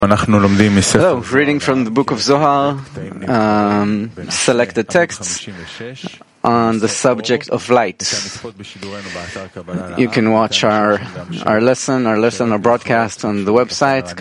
Hello, reading from the book of Zohar, selected texts on the subject of light. You can watch our broadcast on the website,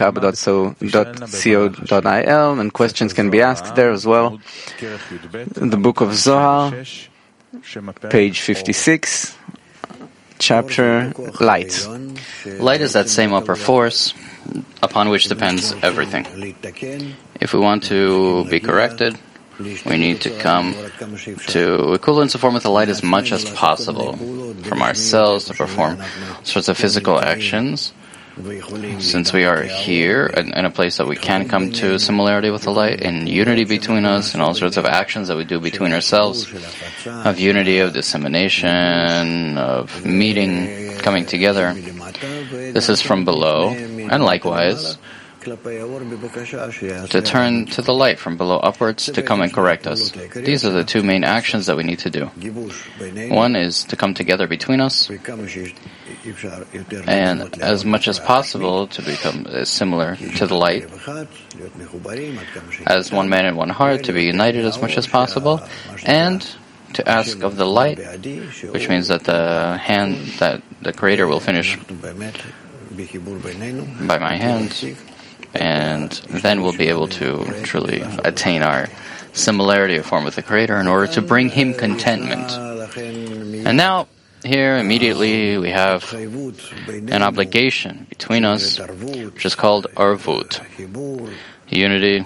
kab.co.il, and questions can be asked there as well. The book of Zohar, page 56, chapter Light. Light is that same upper force upon which depends everything. If we want to be corrected, we need to come to equivalence of form with the light as much as possible from ourselves to perform sorts of physical actions. Since we are here in a place that we can come to similarity with the light and unity between us and all sorts of actions that we do between ourselves, of unity, of dissemination, of meeting, coming together. This is from below, and likewise, to turn to the light from below upwards to come and correct us. These are the two main actions that we need to do. One is to come together between us, and as much as possible to become similar to the light, as one man and one heart, to be united as much as possible, and to ask of the light, which means that the Creator will finish by my hand, and then we'll be able to truly attain our similarity of form with the Creator in order to bring Him contentment. And now, here immediately we have an obligation between us, which is called arvut, unity.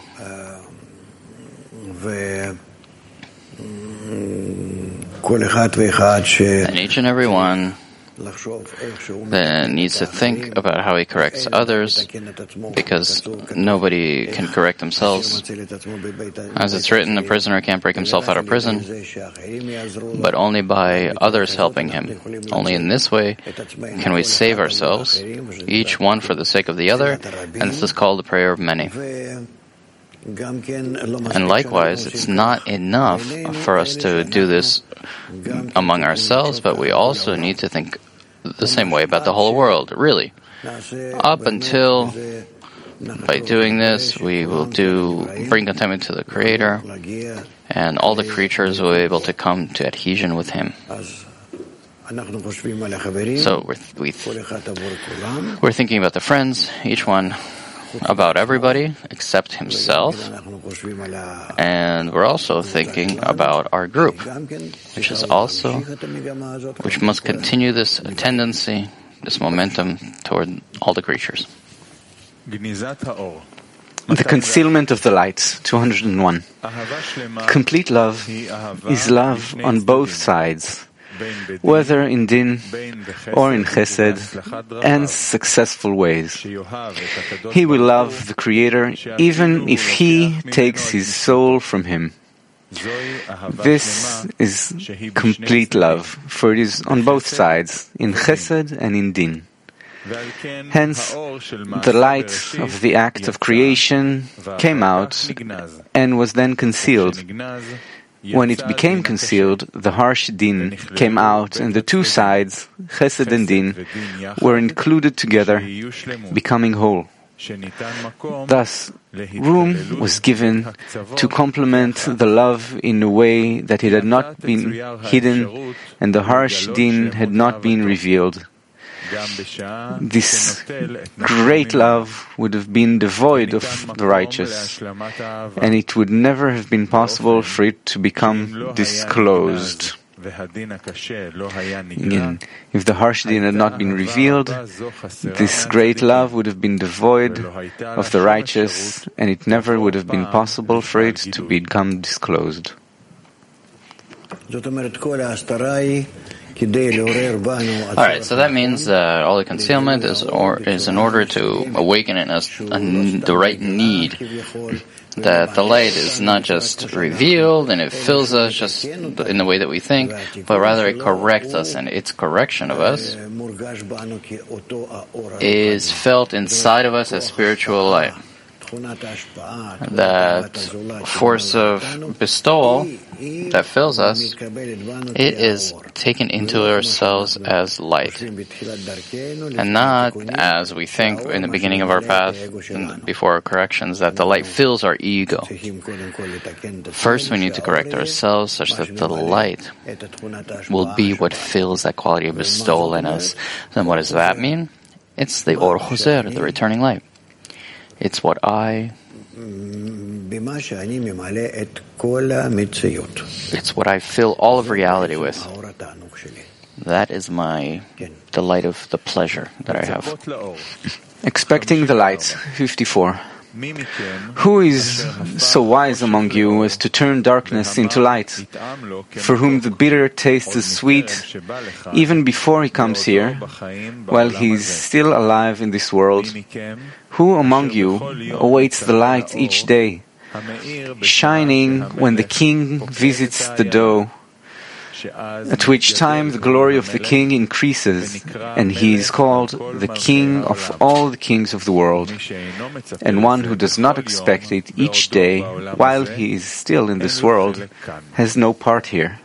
And each and every one that needs to think about how he corrects others, because nobody can correct themselves. As it's written, a prisoner can't break himself out of prison, but only by others helping him. Only in this way can we save ourselves, each one for the sake of the other, and this is called the prayer of many. And likewise, it's not enough for us to do this among ourselves, but we also need to think the same way about the whole world, really. Up until, by doing this, we will bring contentment to the Creator, and all the creatures will be able to come to adhesion with Him. So we're thinking about the friends, each one about everybody except himself, and we're also thinking about our group, which must continue this tendency, this momentum toward all the creatures. The concealment of the light, 201. Complete love is love on both sides, whether in din or in chesed, and successful ways. He will love the Creator even if He takes his soul from him. This is complete love, for it is on both sides, in chesed and in din. Hence, the light of the act of creation came out and was then concealed. When it became concealed, the harsh din came out, and the two sides, chesed and din, were included together, becoming whole. Thus, room was given to complement the love in a way that it had not been hidden, and the harsh din had not been revealed. This great love would have been devoid of the righteous, and it would never have been possible for it to become disclosed. Again, if the harsh din had not been revealed, this great love would have been devoid of the righteous, and it never would have been possible for it to become disclosed. Alright, so that means that all the concealment is in order to awaken in us the right need. That the light is not just revealed and it fills us just in the way that we think, but rather it corrects us, and its correction of us is felt inside of us as spiritual light. that force of bestowal that fills us, it is taken into ourselves as light, and not as we think in the beginning of our path, before our corrections, that the light fills our ego. First, we need to correct ourselves such that the light will be what fills that quality of bestowal in us. Then what does that mean? It's the Or Choser, the returning light. It's what it's what I fill all of reality with. That is the light of the pleasure that I have. Expecting the light, 54. Who is so wise among you as to turn darkness into light, for whom the bitter taste is sweet, even before he comes here, while he is still alive in this world? Who among you awaits the light each day, shining when the king visits the door, at which time the glory of the king increases, and he is called the king of all the kings of the world, and one who does not expect it each day while he is still in this world has no part here.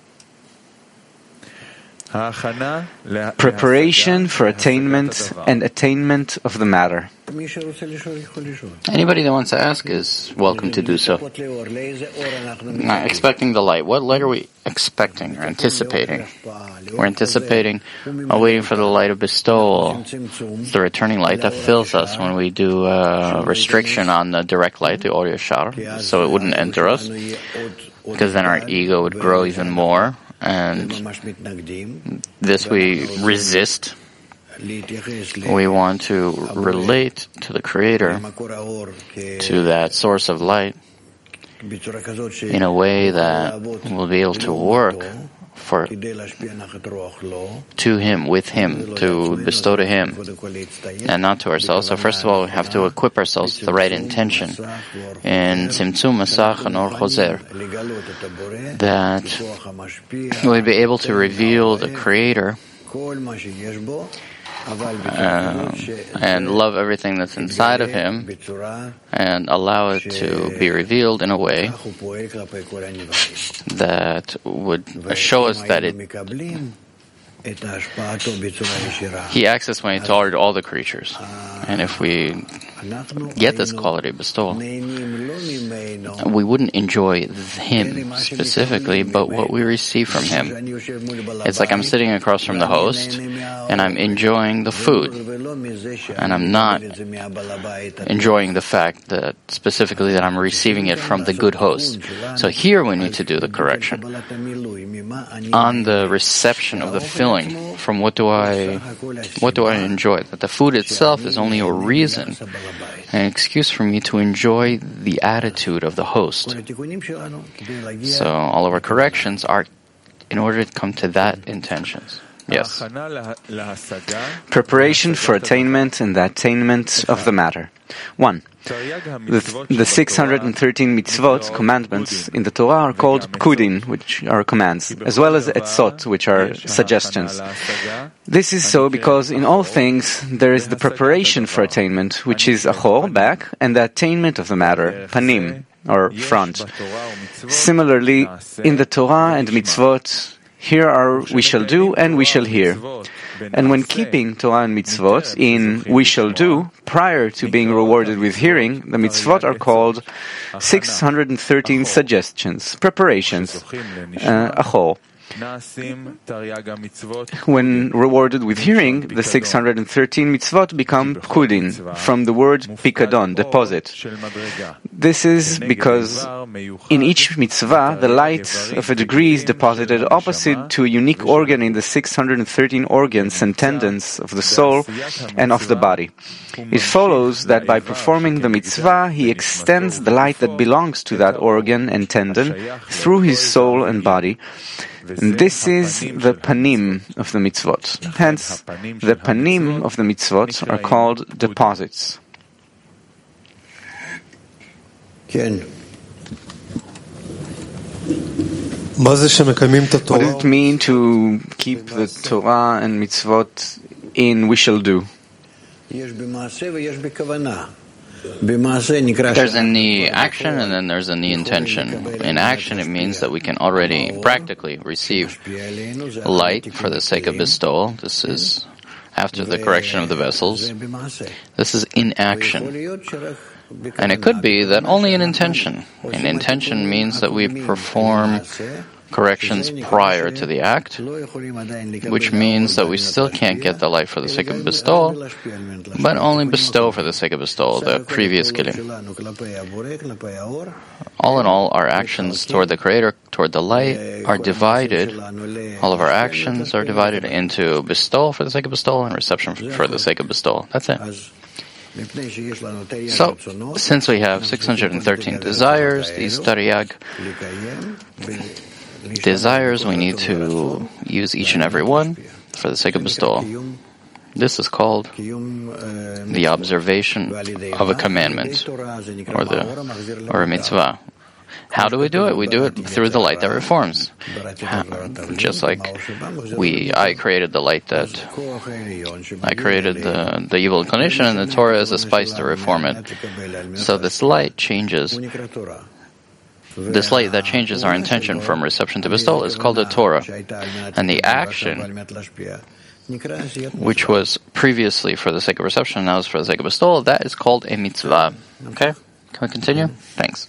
Preparation for attainment and attainment of the matter. Anybody that wants to ask is welcome to do so. Now, expecting the light. What light are we expecting or anticipating? We're anticipating, waiting for the light of bestowal, the returning light that fills us when we do restriction on the direct light, the Or Yashar, so it wouldn't enter us, because then our ego would grow even more. And this we resist. We want to relate to the Creator, to that source of light, in a way that we'll be able to work to Him, with Him, to bestow to Him, and not to ourselves. So first of all, we have to equip ourselves with the right intention in Tzimtzum Masach and Or Choser, that we'll be able to reveal the Creator and love everything that's inside of Him, and allow it to be revealed in a way that would show us that He acts this way toward all the creatures. And if we get this quality of bestowal, we wouldn't enjoy Him specifically, but what we receive from Him. It's like I'm sitting across from the host, and I'm enjoying the food, and I'm not enjoying the fact that specifically that I'm receiving it from the good host. So here we need to do the correction on the reception of the filling. From what do I enjoy? That the food itself is only a reason, an excuse for me to enjoy the attitude of the host. So all of our corrections are in order to come to that intentions. Yes. Preparation for attainment and the attainment of the matter. 1. The 613 mitzvot, commandments, in the Torah are called pkudin, which are commands, as well as etzot, which are suggestions. This is so because in all things there is the preparation for attainment, which is achor, back, and the attainment of the matter, panim, or front. Similarly, in the Torah and mitzvot, here are we shall do and we shall hear. And when keeping Torah and mitzvot in we shall do, prior to being rewarded with hearing, the mitzvot are called 613 suggestions, preparations, achor. When rewarded with hearing, the 613 mitzvot become pkudin, from the word pikadon, deposit. This is because in each mitzvah, the light of a degree is deposited opposite to a unique organ in the 613 organs and tendons of the soul and of the body. It follows that by performing the mitzvah, he extends the light that belongs to that organ and tendon through his soul and body. And this is the panim of the mitzvot. Hence, the panim of the mitzvot are called deposits. What does it mean to keep the Torah and mitzvot in we shall do? There's in the action and then there's in the intention. In action, it means that we can already practically receive light for the sake of bestowal. This is after the correction of the vessels. This is in action. And it could be that only in intention. In intention means that we perform corrections prior to the act, which means that we still can't get the light for the sake of bestowal, but only bestow for the sake of bestowal, the previous kilim. All in all, our actions toward the Creator, toward the light, are divided. All of our actions are divided into bestowal for the sake of bestowal and reception for the sake of bestowal. That's it. So, since we have 613 desires, these tariag desires, we need to use each and every one for the sake of bestowal. This is called the observation of a commandment or a mitzvah. How do we do it? We do it through the light that reforms. Just like I created the light I created the evil inclination, and the Torah is a spice to reform it. So this light changes. This light that changes our intention from reception to bestowal is called a Torah. And the action, which was previously for the sake of reception and now is for the sake of bestowal, that is called a mitzvah. Okay? Can we continue? Thanks.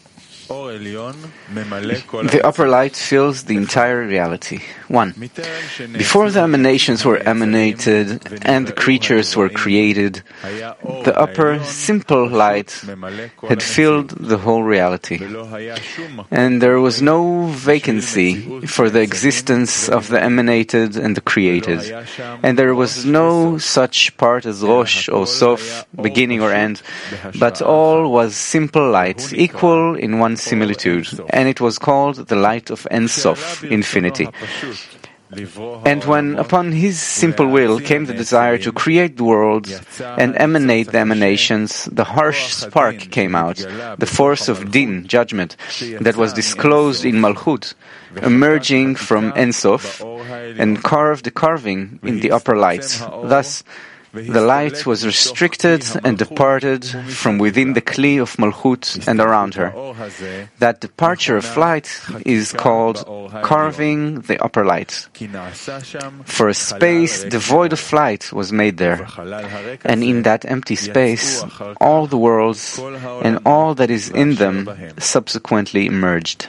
The upper light fills the entire reality. 1. Before the emanations were emanated and the creatures were created, the upper, simple light had filled the whole reality. And there was no vacancy for the existence of the emanated and the created. And there was no such part as Rosh or Sof, beginning or end, but all was simple light, equal in one similitude, and it was called the light of Ein Sof, infinity. And when upon his simple will came the desire to create the world and emanate the emanations, the harsh spark came out, the force of din, judgment, that was disclosed in Malchut, emerging from Ein Sof, and carved the carving in the upper lights. Thus, the light was restricted and departed from within the kli of Malchut and around her. That departure of light is called carving the upper light. For a space devoid of light was made there, and in that empty space all the worlds and all that is in them subsequently emerged.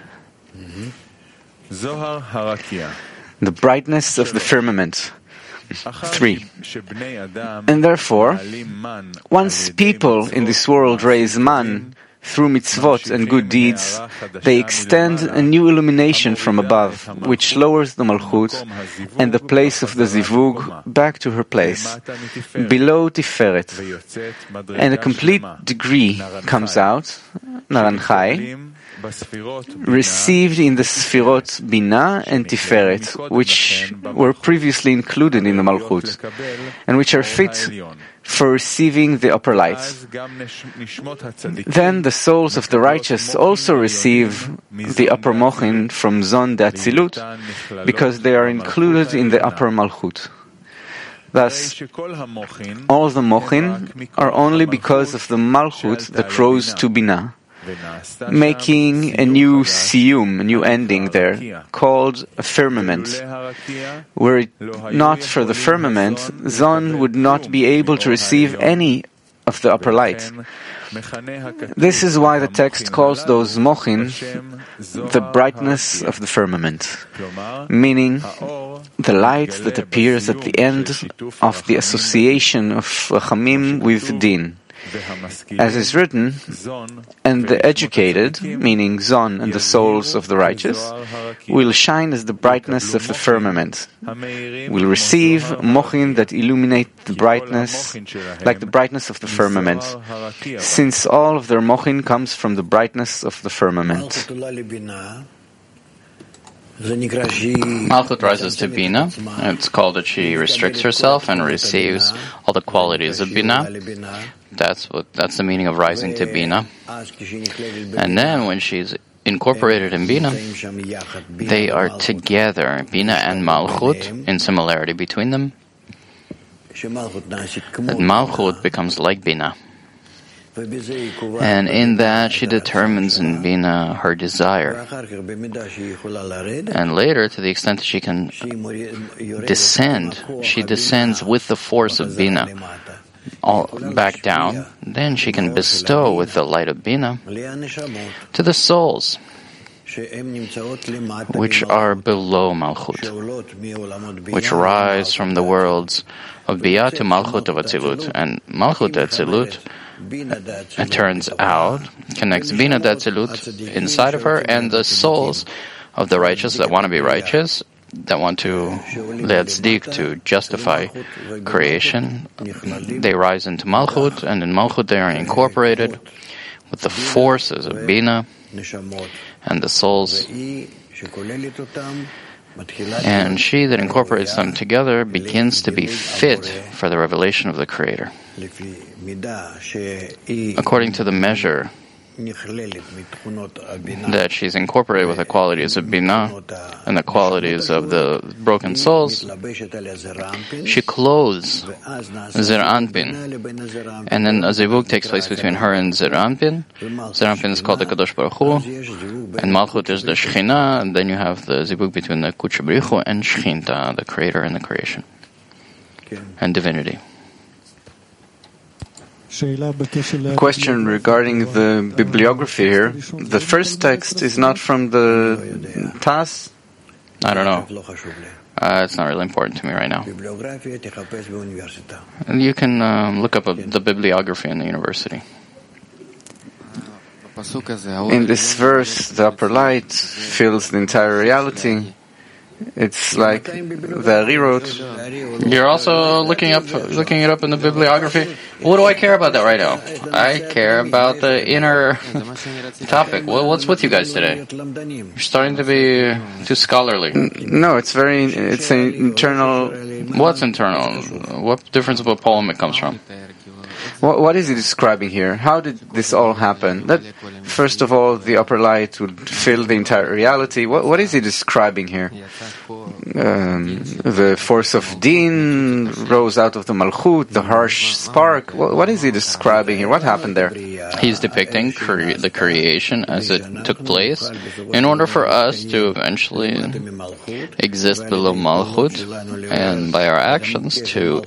The brightness of the firmament. 3. And therefore, once people in this world raise man through mitzvot and good deeds, they extend a new illumination from above, which lowers the malchut and the place of the zivug back to her place, below Tiferet, and a complete degree comes out, Naranchai, received in the Sfirot Bina and Tiferet, which were previously included in the Malchut, and which are fit for receiving the upper lights. Then the souls of the righteous also receive the upper Mochin from Zon de Atzilut, because they are included in the upper Malchut. Thus, all the Mochin are only because of the Malchut that rose to Bina, making a new siyum, a new ending there, called a firmament. Were it not for the firmament, Zon would not be able to receive any of the upper light. This is why the text calls those mochin the brightness of the firmament, meaning the light that appears at the end of the association of Rachamim with Din. As is written, and the educated, meaning Zon and the souls of the righteous, will shine as the brightness of the firmament, will receive mochin that illuminate the brightness, like the brightness of the firmament, since all of their mochin comes from the brightness of the firmament. Malchut rises to Bina. It's called that she restricts herself and receives all the qualities of Bina. That's the meaning of rising to Bina. And then when she's incorporated in Bina, they are together, Bina and Malchut, in similarity between them. That Malchut becomes like Bina. And in that, she determines in Bina her desire. And later, to the extent that she can descend, she descends with the force of Bina all back down. Then she can bestow with the light of Bina to the souls which are below Malchut, which rise from the worlds of Biyah to Malchut of Atzilut. And Malchut Atzilut, it turns out, connects Bina Atzilut inside of her and the souls of the righteous that want to be righteous, that want to le'atzdik, to justify creation. They rise into Malchut, and in Malchut they are incorporated with the forces of Bina and the souls. And she that incorporates them together begins to be fit for the revelation of the Creator, according to the measure that she's incorporated with the qualities of Bina and the qualities of the broken souls. She clothes Zer Anpin, and then a zivug takes place between her and Zer Anpin. Zer Anpin is called the Kadosh Baruch Hu, and Malchut is the Shechina, and then you have the zivug between the Kudsha Baruch Hu and Shechinta, the Creator and the creation, and divinity. Question regarding the bibliography here. The first text is not from the TAS? I don't know. It's not really important to me right now. And you can look up the bibliography in the university. In this verse, the upper light fills the entire reality. It's like the rewrote. You're also looking it up in the bibliography. What do I care about that right now? I care about the inner topic. What's with you guys today? You're starting to be too scholarly. No, it's an internal. What's internal? What difference of a poem it comes from? What is he describing here? How did this all happen? That, first of all, the upper light would fill the entire reality. What is he describing here? The force of Din rose out of the Malchut, the harsh spark. What is he describing here? What happened there? He's depicting the creation as it took place in order for us to eventually exist below Malchut, and by our actions to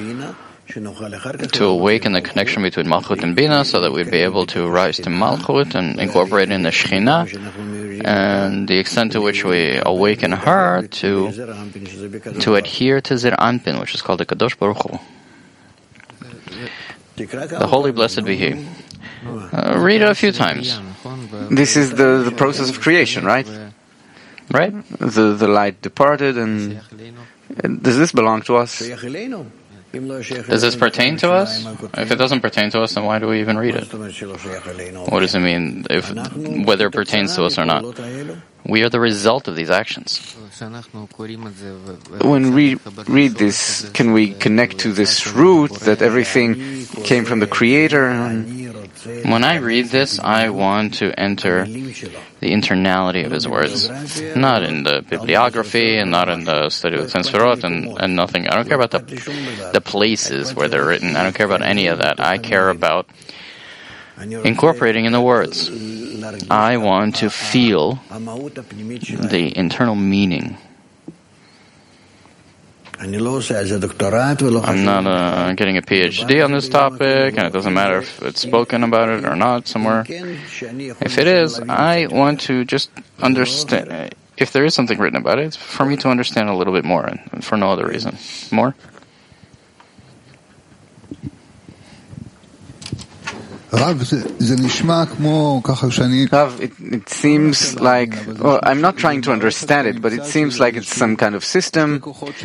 awaken the connection between Malchut and Bina, so that we'd be able to rise to Malchut and incorporate in the Shekhinah, and the extent to which we awaken her to adhere to Zer Anpin, which is called the Kadosh Baruch Hu. The Holy Blessed be He. Read it a few times. This is the process of creation, right? Right? The light departed, and does this belong to us? Does this pertain to us? If it doesn't pertain to us, then why do we even read it? What does it mean, whether it pertains to us or not? We are the result of these actions. When we read this, can we connect to this root that everything came from the Creator? When I read this, I want to enter the internality of His words, not in the bibliography and not in the study of the Sefirot and nothing. I don't care about the places where they're written. I don't care about any of that. I care about incorporating in the words. I want to feel the internal meaning. I'm not getting a PhD on this topic, and it doesn't matter if it's spoken about it or not somewhere. If it is, I want to just understand. If there is something written about it, it's for me to understand a little bit more, and for no other reason. More? Rav, it seems like, well, I'm not trying to understand it, but it seems like it's some kind of system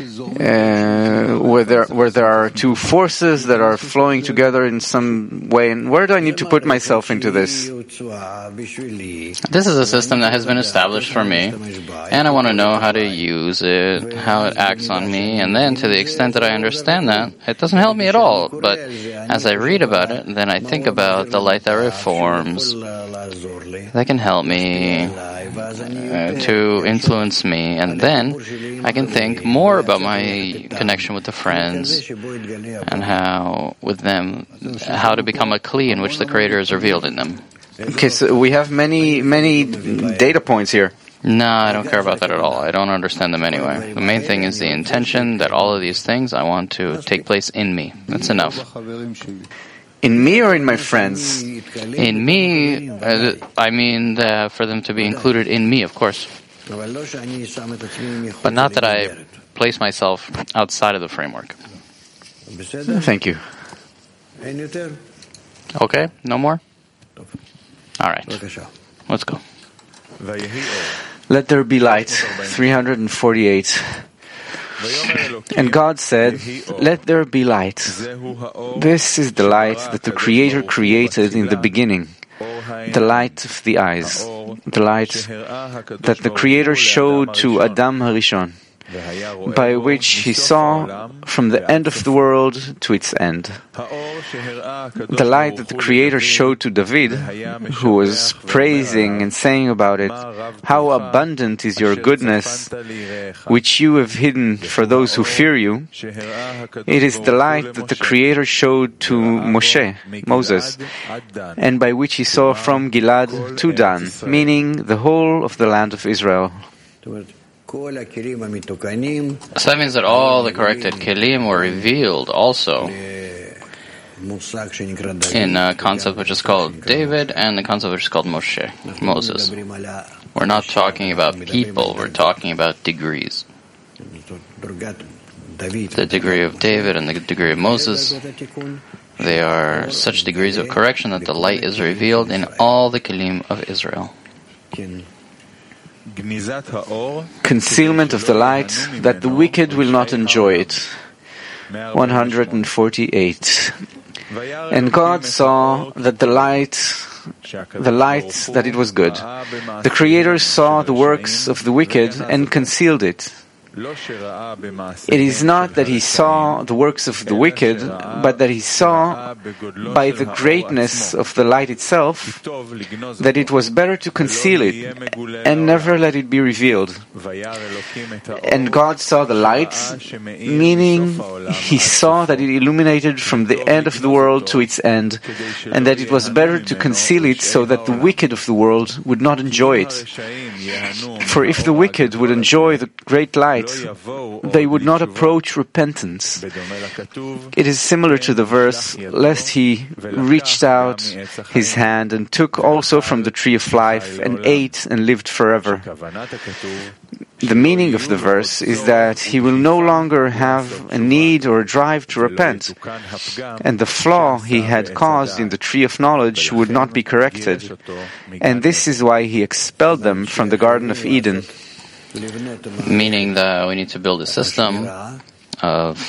where there are two forces that are flowing together in some way. And where do I need to put myself into this? This is a system that has been established for me, and I want to know how to use it, how it acts on me, and then to the extent that I understand that, it doesn't help me at all. But as I read about it, then I think about about the light that reforms, that can help me to influence me, and then I can think more about my connection with the friends and how to become a kli in which the Creator is revealed in them. Okay, so we have many data points here. No, I don't care about that at all. I don't understand them anyway. The main thing is the intention that all of these things I want to take place in me. That's enough. In me or in my friends? In me, I mean for them to be included in me, of course. But not that I place myself outside of the framework. Thank you. Okay, no more? All right, let's go. Let there be light, 348. And God said, let there be light. This is the light that the Creator created in the beginning, the light of the eyes, the light that the Creator showed to Adam Harishon, by which he saw from the end of the world to its end. The light that the Creator showed to David, who was praising and saying about it, how abundant is your goodness, which you have hidden for those who fear you. It is the light that the Creator showed to Moses, and by which he saw from Gilad to Dan, meaning the whole of the land of Israel. So that means that all the corrected kelim were revealed also in a concept which is called David and the concept which is called Moses. We're not talking about people, we're talking about degrees. The degree of David and the degree of Moses, they are such degrees of correction that the light is revealed in all the kelim of Israel. Concealment of the light, that the wicked will not enjoy it. 148. And God saw that the light that it was good. The Creator saw the works of the wicked and concealed it. It is not that he saw the works of the wicked, but that he saw by the greatness of the light itself that it was better to conceal it and never let it be revealed. And God saw the light, meaning he saw that it illuminated from the end of the world to its end, and that it was better to conceal it so that the wicked of the world would not enjoy it. For if the wicked would enjoy the great light, they would not approach repentance. It is similar to the verse, lest he reached out his hand and took also from the tree of life and ate and lived forever. The meaning of the verse is that he will no longer have a need or a drive to repent, and the flaw he had caused in the tree of knowledge would not be corrected. And this is why he expelled them from the Garden of Eden. Meaning that we need to build a system of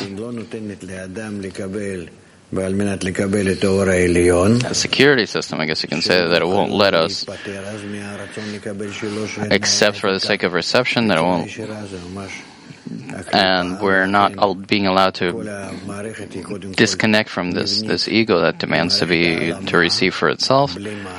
a security system, I guess you can say, that it won't let us accept for the sake of reception, that it won't, and we're not being allowed to disconnect from this ego that demands to receive for itself.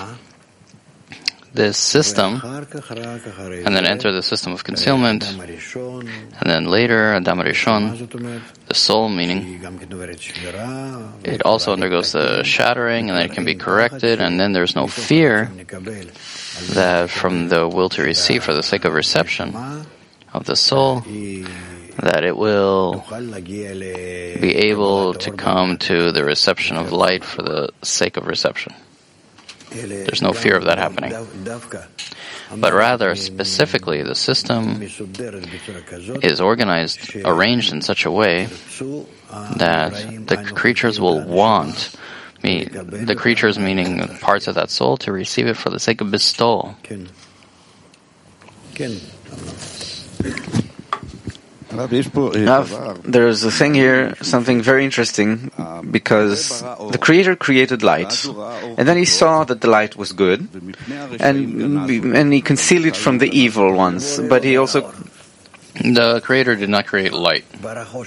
This system, and then enter the system of concealment, and then later, Adam Rishon, the soul, meaning it also undergoes the shattering, and then it can be corrected, and then there's no fear that from the will to receive for the sake of reception of the soul, that it will be able to come to the reception of light for the sake of reception. There's no fear of that happening. But rather, specifically, the system is arranged in such a way that the creatures will want, the creatures meaning parts of that soul, to receive it for the sake of bestowal. Now, there's a thing here, something very interesting, because the Creator created light, and then he saw that the light was good, and he concealed it from the evil ones, but he also... The Creator did not create light.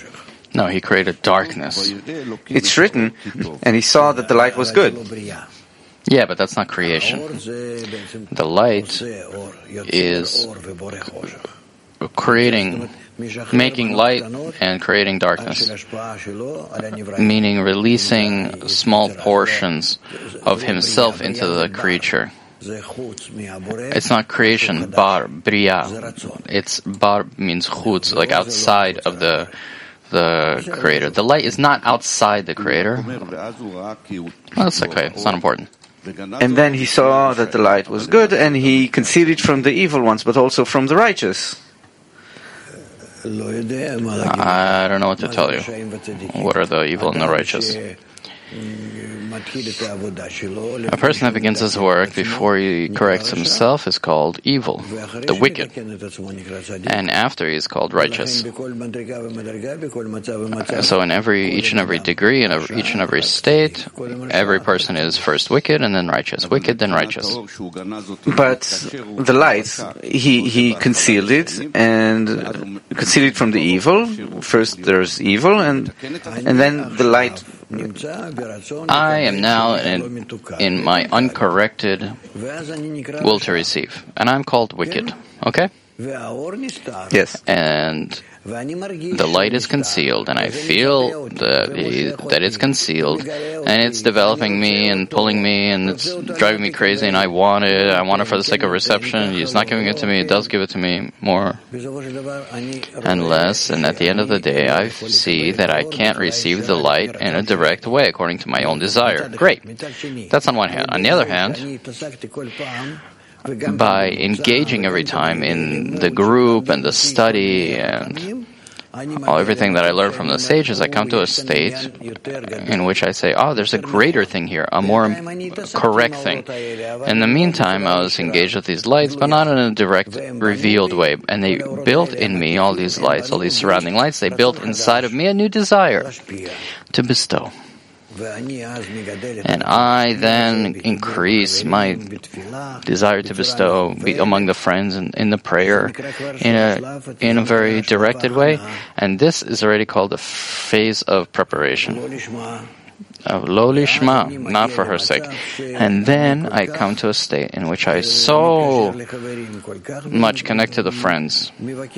No, he created darkness. It's written, and he saw that the light was good. Yeah, but that's not creation. The light is creating, making light and creating darkness, meaning releasing small portions of himself into the creature. It's not creation, bar, bria. It's bar means chutz, like outside of the creator. The light is not outside the creator. That's okay, it's not important. And then he saw that the light was good, and he concealed it from the evil ones, but also from the righteous. I don't know what to tell you. What are the evil and the righteous? A person that begins his work before he corrects himself is called evil, the wicked, and after he is called righteous. So in each and every degree, in each and every state, every person is first wicked and then righteous, wicked then righteous. But the light, he concealed it, and concealed it from the evil. First there's evil, and then the light. I am now in my uncorrected will to receive, and I'm called wicked. Okay? Yes. And the light is concealed, and I feel that it's concealed, and it's developing me and pulling me, and it's driving me crazy, and I want it for the sake of reception. He's not giving it to me, it does give it to me more and less, and at the end of the day, I see that I can't receive the light in a direct way according to my own desire. Great. That's on one hand. On the other hand, by engaging every time in the group and the study and everything that I learn from the sages, I come to a state in which I say, there's a greater thing here, a more correct thing. In the meantime, I was engaged with these lights, but not in a direct, revealed way. And they built in me, all these lights, all these surrounding lights, they built inside of me a new desire to bestow. And I then increase my desire to bestow among the friends and in the prayer in a very directed way. And this is already called a phase of preparation. Of lo lishma, not for her sake. And then I come to a state in which I so much connect to the friends.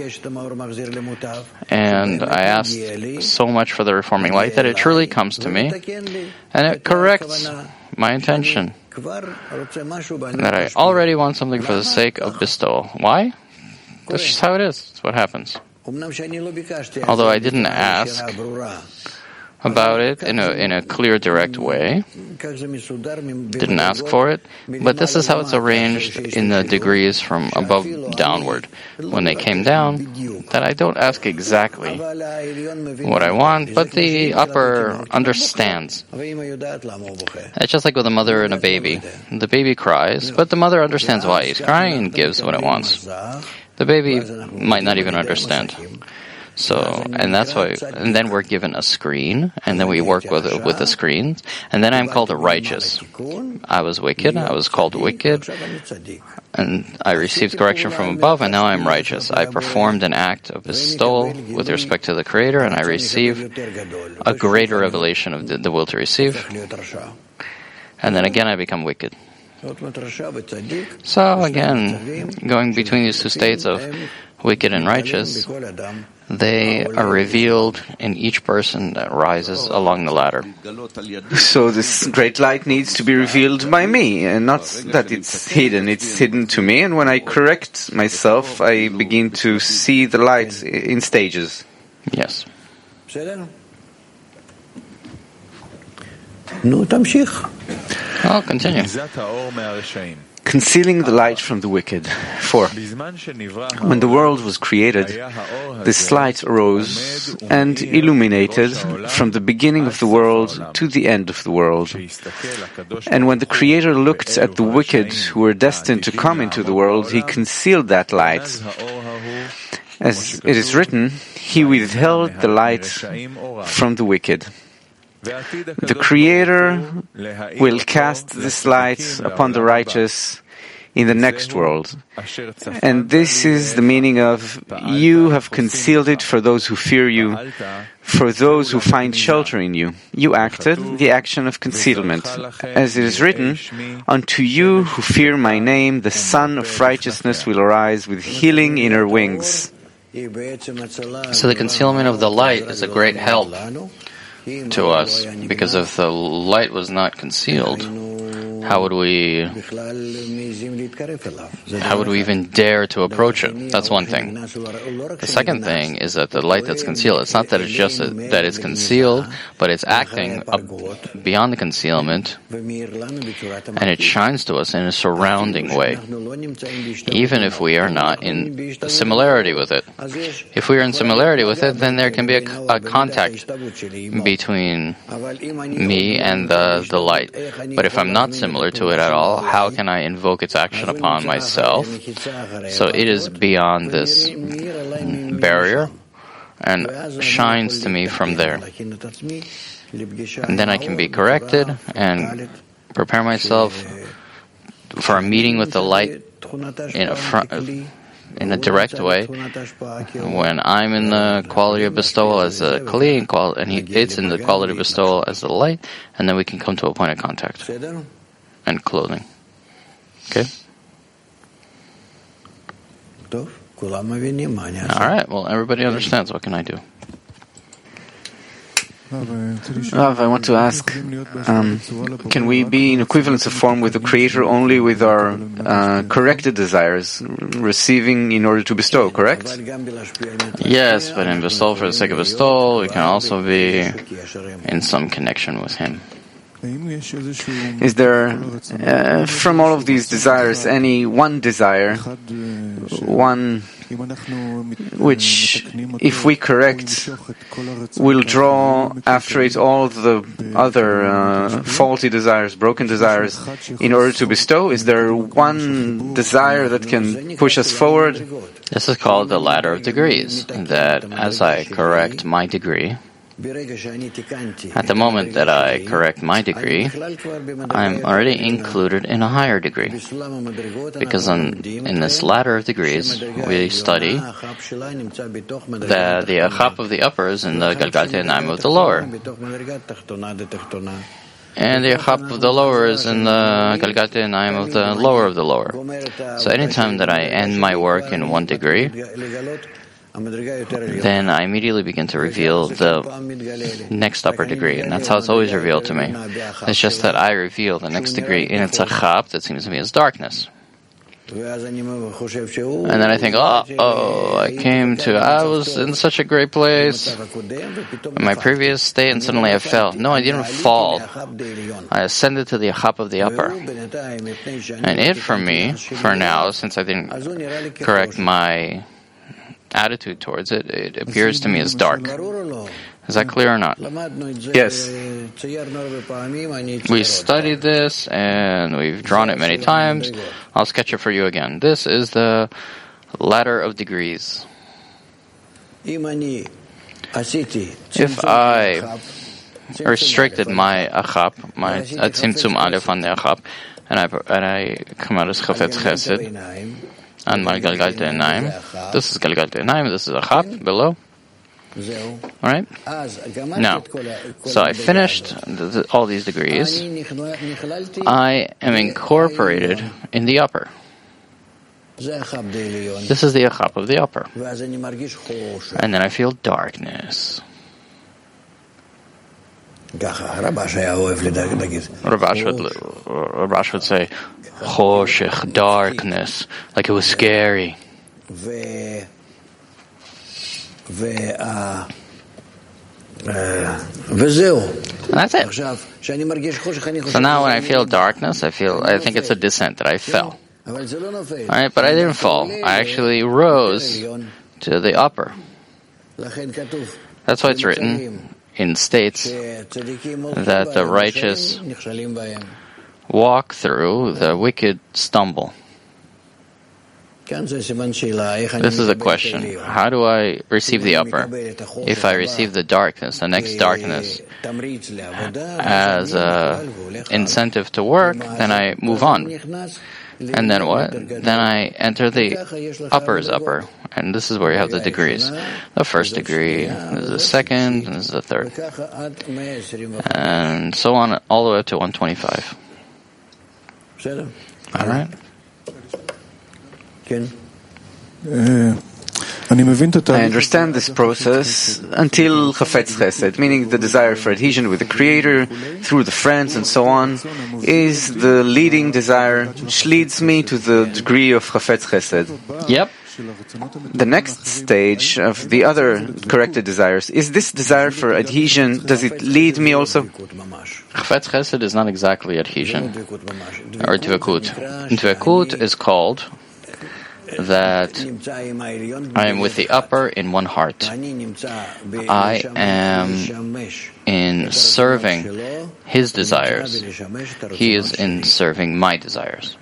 And I ask so much for the reforming light that it truly comes to me and it corrects my intention. That I already want something for the sake of bestowal. Why? That's just how it is. That's what happens. Although I didn't ask about it in a clear, direct way. Didn't ask for it. But this is how it's arranged in the degrees from above downward. When they came down, that I don't ask exactly what I want, but the upper understands. It's just like with a mother and a baby. The baby cries, but the mother understands why he's crying and gives what it wants. The baby might not even understand. So, and that's why, and then we're given a screen, and then we work with the screens, and then I'm called a righteous. I was wicked, I was called wicked, and I received correction from above, and now I'm righteous. I performed an act of bestowal with respect to the Creator, and I receive a greater revelation of the will to receive, and then again I become wicked. So again, going between these two states of wicked and righteous, they are revealed in each person that rises along the ladder. So this great light needs to be revealed by me, and not that it's hidden to me, and when I correct myself, I begin to see the light in stages. Yes. I'll continue. Concealing the light from the wicked. 4. When the world was created, this light arose and illuminated from the beginning of the world to the end of the world. And when the Creator looked at the wicked who were destined to come into the world, He concealed that light. As it is written, He withheld the light from the wicked. The Creator will cast this light upon the righteous. in the next world. And this is the meaning of, you have concealed it for those who fear you, for those who find shelter in you. You acted the action of concealment. As it is written, unto you who fear my name, the Sun of Righteousness will arise with healing in her wings. So the concealment of the light is a great help to us, because if the light was not concealed, how would we even dare to approach it? That's one thing. The second thing is that the light that's concealed, it's not that it's just that it's concealed, but it's acting beyond the concealment, and it shines to us in a surrounding way, even if we are not in similarity with it. If we are in similarity with it, then there can be a contact between me and the light. But if I'm not similar to it at all, how can I invoke its action upon myself? So it is beyond this barrier and shines to me from there. And then I can be corrected and prepare myself for a meeting with the light in a direct way, when I'm in the quality of bestowal as a Kli, and it's in the quality of bestowal as the light, and then we can come to a point of contact and clothing. Okay? Alright, well, everybody understands. What can I do? Rav, I want to ask, can we be in equivalence of form with the Creator only with our corrected desires, receiving in order to bestow, correct? Yes, but in bestowal for the sake of bestowal, we can also be in some connection with Him. Is there, from all of these desires, any one desire, one which, if we correct, will draw after it all the other faulty desires, broken desires, in order to bestow? Is there one desire that can push us forward? This is called the ladder of degrees, that as I correct my degree, at the moment that I correct my degree, I'm already included in a higher degree. Because in this ladder of degrees, we study that the achap of the upper is in the Galgalta Einaim of the lower. And the achap of the lower is in the Galgalta Einaim of the lower. So anytime that I end my work in one degree, then I immediately begin to reveal the next upper degree, and that's how it's always revealed to me. It's just that I reveal the next degree in its achap that seems to me as darkness. And then I think, I was in such a great place in my previous state, and suddenly I fell. No, I didn't fall. I ascended to the achap of the upper. And it, for me, for now, since I didn't correct my attitude towards it, it appears to me as dark. Is that clear or not? Yes. We studied this and we've drawn it many times. I'll sketch it for you again. This is the ladder of degrees. If I restricted my achap, my tzimtzum aleph on the achap, and I come out as chafetz chesed on my Galgalta Einaim. This is Galgalta Einaim, this is achap below. Alright? Now, so I finished all these degrees. I am incorporated in the upper. This is the achap of the upper. And then I feel darkness. Rabash would say, choshech, darkness, like it was scary. And that's it. So now when I feel darkness, I think it's a descent, that I fell. Alright, but I didn't fall. I actually rose to the upper. That's why it's written in states that the righteous walk through, the wicked stumble. This is a question. How do I receive the upper? If I receive the darkness, the next darkness, as an incentive to work, then I move on. And then what? Then I enter the upper's upper. And this is where you have the degrees. The first degree, this is the second, and this is the third. And so on, all the way up to 125. All right? I understand this process until Chafetz Chesed, meaning the desire for adhesion with the Creator through the friends and so on, is the leading desire which leads me to the degree of Chafetz Chesed. Yep. The next stage of the other corrected desires, is this desire for adhesion, does it lead me also? Chafetz Chesed is not exactly adhesion, or Dvekut. Dvekut is called that I am with the upper in one heart. I am in serving his desires. He is in serving my desires.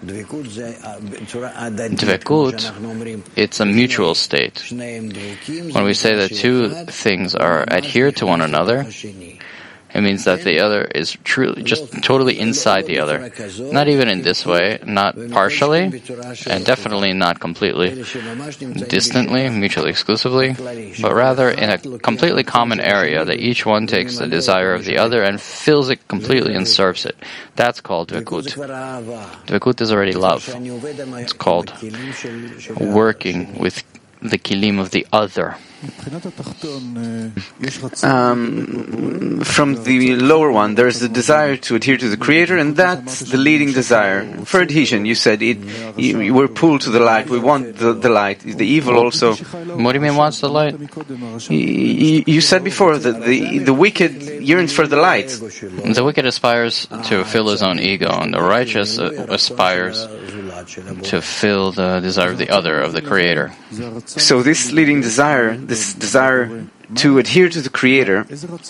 Dvekut, it's a mutual state. When we say that two things are adhered to one another, it means that the other is truly, just totally inside the other. Not even in this way, not partially, and definitely not completely, distantly, mutually exclusively, but rather in a completely common area that each one takes the desire of the other and fills it completely and serves it. That's called Dvekut. Dvekut is already love. It's called working with the kilim of the other. From the lower one, there's the desire to adhere to the Creator, and that's the leading desire. For adhesion, you said you were pulled to the light. We want the light. The evil also. What do you mean wants the light? You said before that the wicked yearns for the light. The wicked aspires to fill his own ego, and the righteous aspires to fill the desire of the other, of the Creator. So this leading desire, this desire to adhere to the Creator,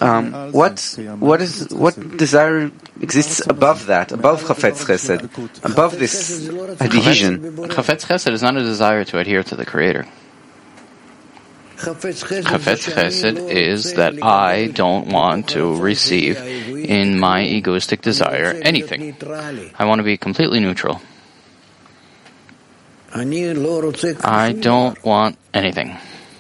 what desire exists above that, above Chafetz Chesed, above this adhesion? Chafetz Chesed is not a desire to adhere to the Creator. Chafetz Chesed is that I don't want to receive in my egoistic desire anything. I want to be completely neutral. I don't want anything.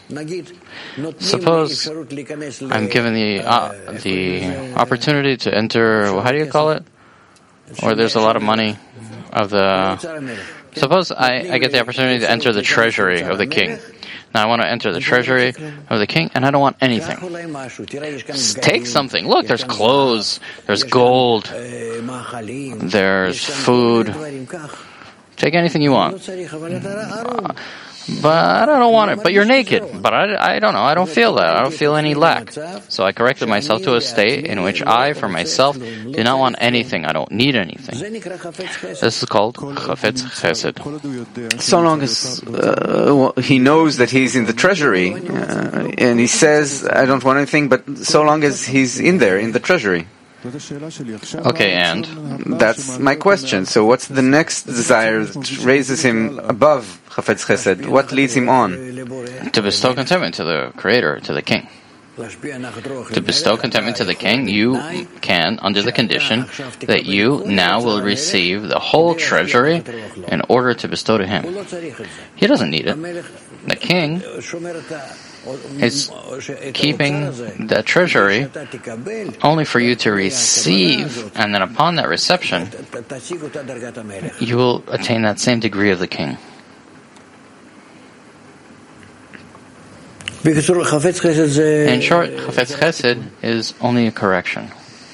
Suppose I'm given the opportunity to enter, how do you call it? Or there's a lot of money of the... Suppose I get the opportunity to enter the treasury of the king. Now I want to enter the treasury of the king, and I don't want anything. Take something. Look, there's clothes, there's gold, there's food. Take anything you want. But I don't want it. But you're naked. But I don't know. I don't feel that. I don't feel any lack. So I corrected myself to a state in which I, for myself, do not want anything. I don't need anything. This is called Chafetz Chesed. So long as he knows that he's in the treasury, and he says, I don't want anything, but so long as he's in there, in the treasury. Okay, and? That's my question. So what's the next desire that raises him above Chafetz Chesed? What leads him on? To bestow contentment to the Creator, to the King. To bestow contentment to the King, you can, under the condition that you now will receive the whole treasury in order to bestow to him. He doesn't need it. The King is keeping the treasury only for you to receive, and then upon that reception, you will attain that same degree of the King. In short, Chafetz Chesed is only a correction.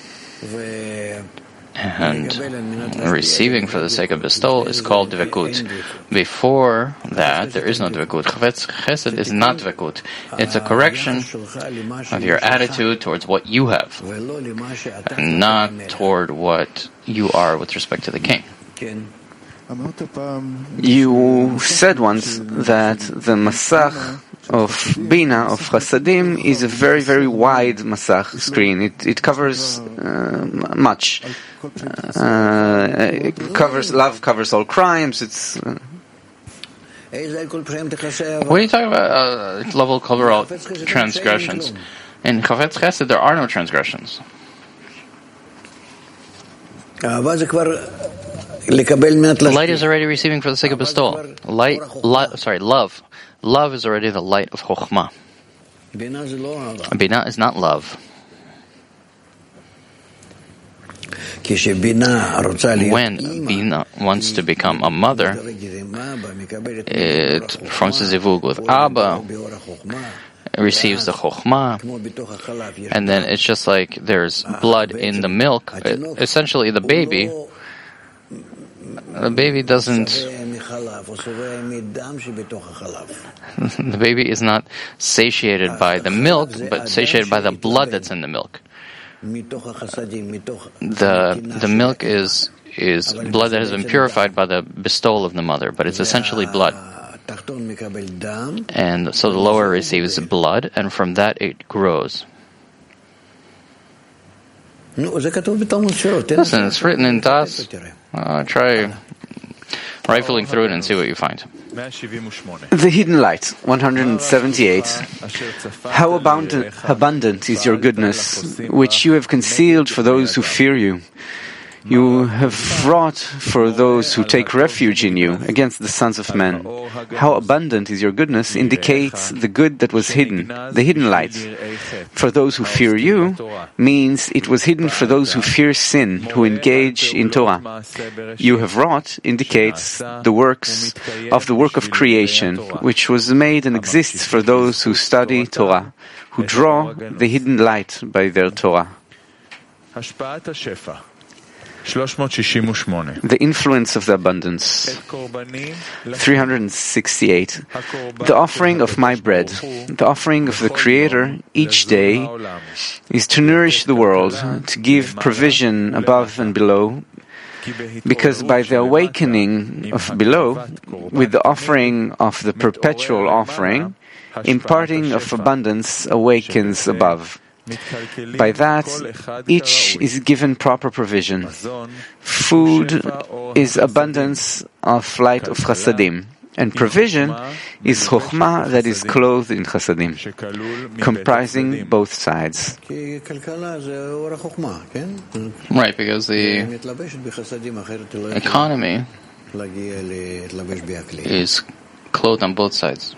And receiving for the sake of bestowal is called Dvekut. Before that, there is no Dvekut. Chafetz Chesed is not Dvekut. It's a correction of your attitude towards what you have, and not toward what you are with respect to the King. You said once that the Masach of Bina, of Chasadim, is a very, very wide Masach screen. It covers much. It covers, love covers all crimes. It's What are you talking about? Level overall transgressions. In Chavetz Chesed, there are no transgressions. Light is already receiving for the sake of bestowal. Love. Love is already the light of Chokhmah. Binah is not love. When Binah wants to become a mother, it performs a zivug with Abba, it receives the Chokhmah, and then it's just like there's blood in the milk. Essentially, the baby doesn't. The baby is not satiated by the milk, but satiated by the blood that's in the milk. The milk is blood that has been purified by the bestowal of the mother, but it's essentially blood. And so the lower receives blood, and from that it grows. Listen, it's written in Das. Try rifling through it and see what you find. The hidden light, 178. How abundant is your goodness, which you have concealed for those who fear you. You have wrought for those who take refuge in you against the sons of men. How abundant is your goodness indicates the good that was hidden, the hidden light. For those who fear you means it was hidden for those who fear sin, who engage in Torah. You have wrought indicates the work of creation, which was made and exists for those who study Torah, who draw the hidden light by their Torah. The influence of the abundance. 368. The offering of my bread, the offering of the Creator each day, is to nourish the world, to give provision above and below, because by the awakening of below, with the offering of the perpetual offering, imparting of abundance awakens above. By that, each is given proper provision. Food is abundance of light of chasadim, and provision is chokhmah that is clothed in chasadim, comprising both sides. Right, because the economy is clothed on both sides.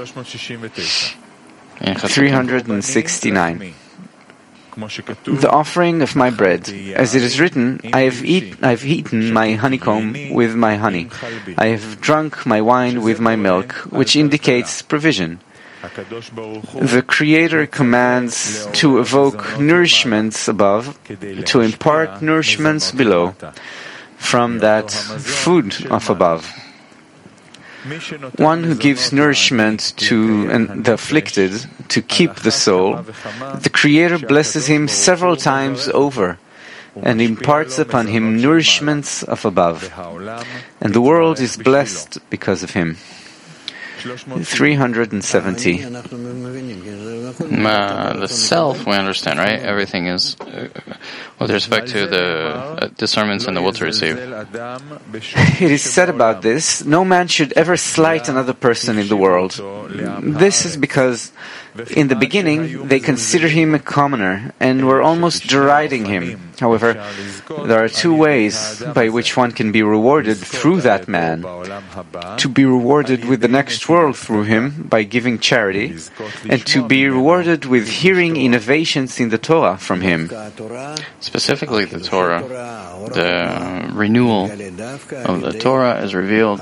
369. The offering of my bread, as it is written, I have eaten my honeycomb with my honey. I have drunk my wine with my milk, which indicates provision. The Creator commands to evoke nourishments above, to impart nourishments below, from that food of above. One who gives nourishment to the afflicted, to keep the soul, the Creator blesses him several times over and imparts upon him nourishments of above. And the world is blessed because of him. 370. The self, we understand, right? Everything is, with respect to the discernments and the will to receive. It is said about this, no man should ever slight another person in the world. This is because in the beginning they considered him a commoner and were almost deriding him. However, there are two ways by which one can be rewarded through that man. To be rewarded with the next world through him by giving charity, and to be rewarded with hearing innovations in the Torah from him. Specifically the Torah, the renewal of the Torah is revealed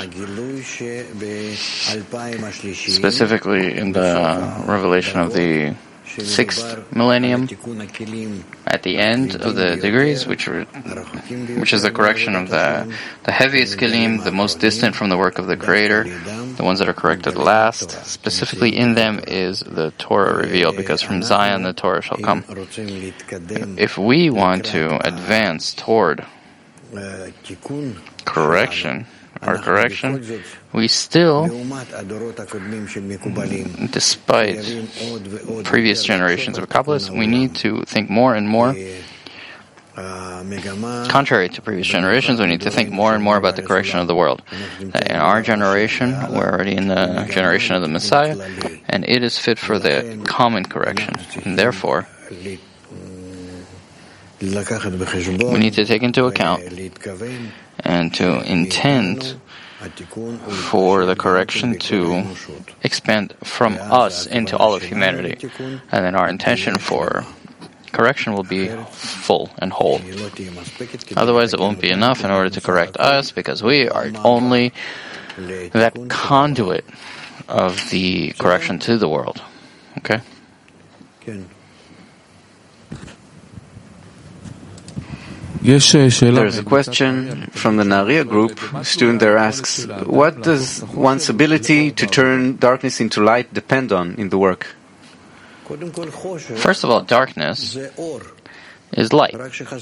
specifically in the revelation of the 6th millennium, at the end of the degrees, which is the correction of the heaviest kelim, the most distant from the work of the Creator, the ones that are corrected last. Specifically in them is the Torah revealed, because from Zion the Torah shall come. If we want to advance toward correction, we still, despite previous generations of Kabbalists, we need to think more and more Contrary to previous generations, we need to think more and more about the correction of the world. In our generation, we're already in the generation of the Messiah, and it is fit for the common correction. And therefore, we need to take into account and to intend for the correction to expand from us into all of humanity. And then our intention for correction will be full and whole. Otherwise, it won't be enough in order to correct us, because we are only that conduit of the correction to the world. Okay? There's a question from the Nariya group. A student there asks, what does one's ability to turn darkness into light depend on in the work? First of all, darkness is light.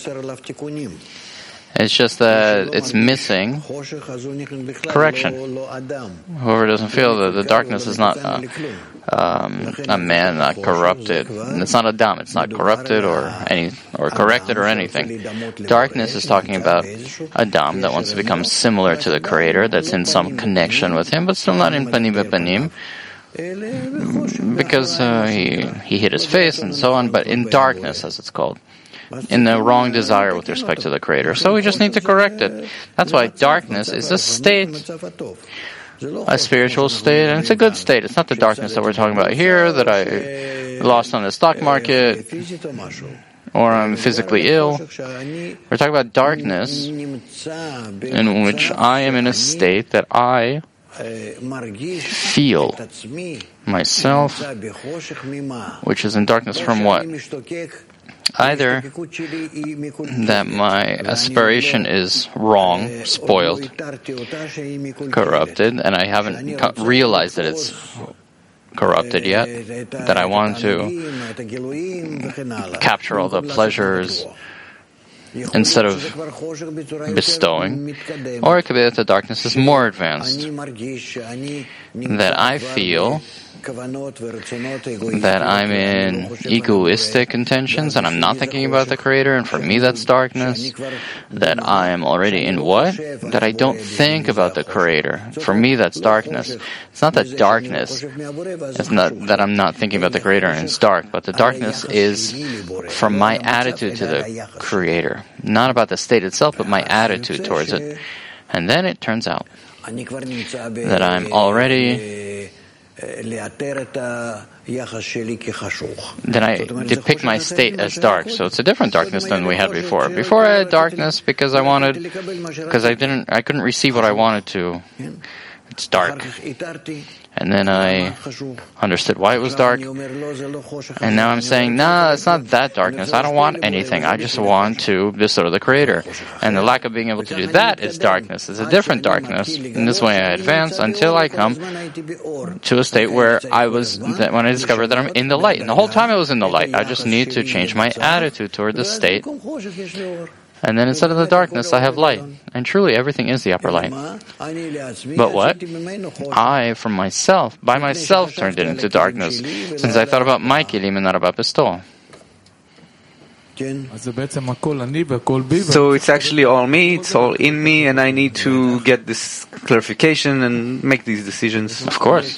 It's just that it's missing correction. Whoever doesn't feel that the darkness is not a man, not corrupted. It's not Adam. It's not corrupted or corrected or anything. Darkness is talking about Adam that wants to become similar to the Creator, that's in some connection with Him, but still not in panim bepanim, because he hid his face and so on, but in darkness, as it's called, in the wrong desire with respect to the Creator. So we just need to correct it. That's why darkness is a state, a spiritual state, and it's a good state. It's not the darkness that we're talking about here, that I lost on the stock market, or I'm physically ill. We're talking about darkness in which I am in a state that I feel myself, which is in darkness from what? Either that my aspiration is wrong, spoiled, corrupted, and I haven't realized that it's corrupted yet, that I want to capture all the pleasures instead of bestowing. Or it could be that the darkness is more advanced, that I feel that I'm in egoistic intentions and I'm not thinking about the Creator, and for me that's darkness. That I am already in what? That I don't think about the Creator. For me that's darkness. It's not that darkness, it's not that I'm not thinking about the Creator and it's dark, but the darkness is from my attitude to the Creator. Not about the state itself, but my attitude towards it. And then it turns out that I'm already then I depict my state as dark. So it's a different darkness than we had before. Before I had darkness because I couldn't receive what I wanted to. It's dark. And then I understood why it was dark. And now I'm saying, nah, it's not that darkness. I don't want anything. I just want to bestow to the Creator. And the lack of being able to do that is darkness. It's a different darkness. In this way I advance until I come to a state where when I discover that I'm in the light. And the whole time I was in the light. I just need to change my attitude toward the state. And then instead of the darkness, I have light. And truly, everything is the upper light. But what? I, by myself, turned it into darkness, since I thought about my kilim and not about bestowal. So it's actually all me, it's all in me, and I need to get this clarification and make these decisions. Of course.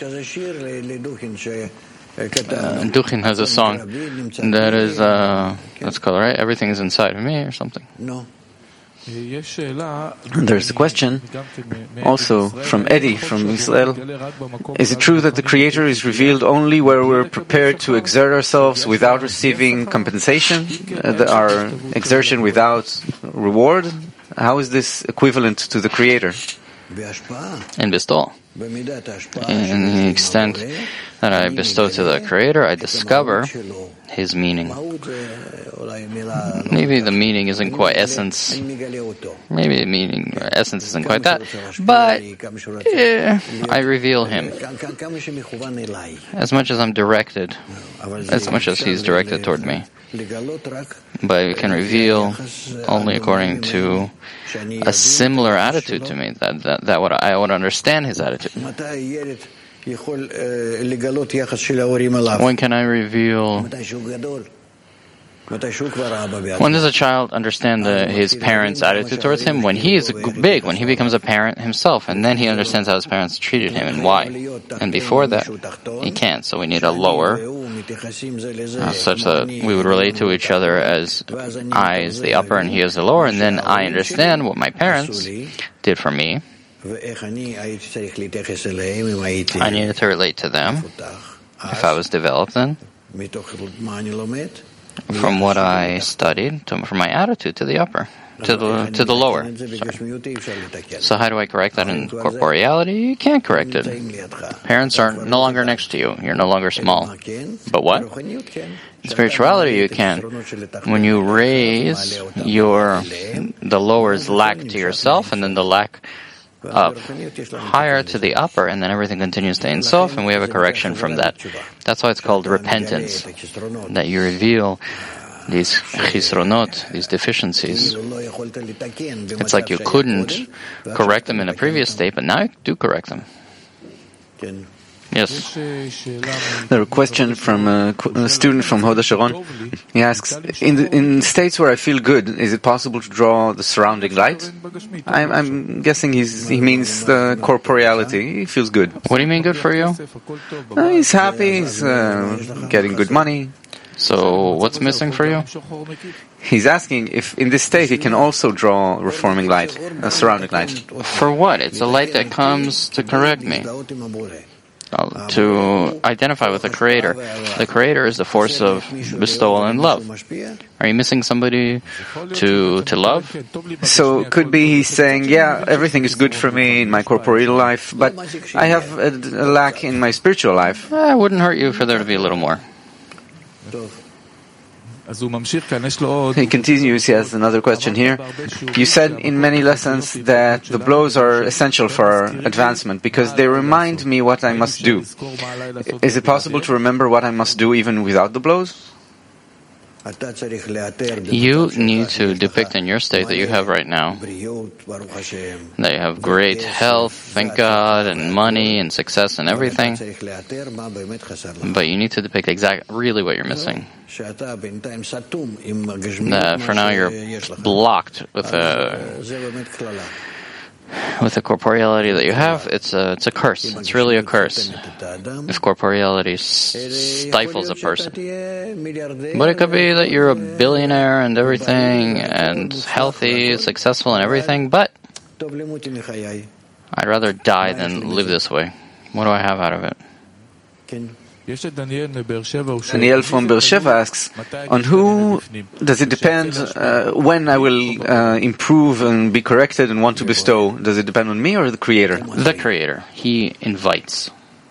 Duchin has a song that is, that's called, right? Everything is inside of me or something. No. There's a question also from Eddie from Israel. Is it true that the Creator is revealed only where we're prepared to exert ourselves without receiving compensation? Our exertion without reward? How is this equivalent to the Creator? In bestowal. In the extent that I bestow to the Creator, I discover His meaning. Maybe the meaning isn't quite essence. Maybe the meaning or essence isn't quite that. But I reveal Him. As much as I'm directed, as much as He's directed toward me. But we can reveal only according to a similar attitude to me, that what I would understand His attitude. When can I reveal When does a child understand his parents' attitude towards him? When he is big, when he becomes a parent himself, and then he understands how his parents treated him and why. And before that, he can't. So we need a lower, such that we would relate to each other as I is the upper and he is the lower, and then I understand what my parents did for me. I needed to relate to them if I was developed then. From what I studied, from my attitude to the upper, to the lower. Sorry. So how do I correct that in corporeality? You can't correct it. Parents are no longer next to you. You're no longer small. But what? In spirituality you can. When you raise the lower's lack to yourself, and then the lack up higher to the upper, and then everything continues to Ein Sof, and we have a correction from that. That's why it's called repentance, that you reveal these chisronot, these deficiencies. It's like you couldn't correct them in a previous state, but now you do correct them. Yes. There a question from a student from Hod HaSharon. He asks, in states where I feel good, is it possible to draw the surrounding light? I'm guessing he means the corporeality. He feels good. What do you mean good for you? He's happy, he's getting good money. So what's missing for you? He's asking if in this state he can also draw reforming light, a surrounding light. For what? It's a light that comes to correct me, to identify with the Creator. The Creator is the force of bestowal and love. Are you missing somebody to love? So could be he's saying, yeah, everything is good for me in my corporeal life, but I have a lack in my spiritual life. It wouldn't hurt you for there to be a little more. He continues, he has another question here. You said in many lessons that the blows are essential for our advancement because they remind me what I must do. Is it possible to remember what I must do even without the blows? You need to depict in your state that you have right now, that you have great health, thank God, and money and success and everything, but you need to depict really what you're missing. That for now you're blocked with the corporeality that you have. It's a curse. It's really a curse if corporeality stifles a person. But it could be that you're a billionaire and everything, and healthy, successful and everything, but I'd rather die than live this way. What do I have out of it? Daniel from Beersheba asks, on who does it depend when I will improve and be corrected and want to bestow? Does it depend on me or the Creator? The Creator. He invites.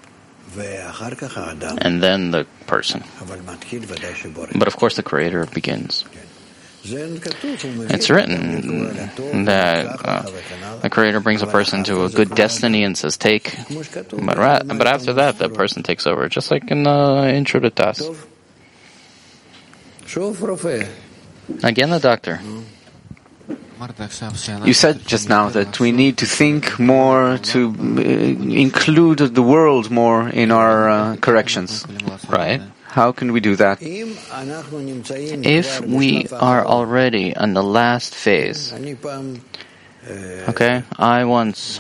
And then the person. But of course the Creator begins. It's written that the Creator brings a person to a good destiny and says, take. But after that, the person takes over, just like in the intro to Tas. Again, the doctor. You said just now that we need to think more, to include the world more in our corrections. Right. How can we do that? If we are already on the last phase, okay, I once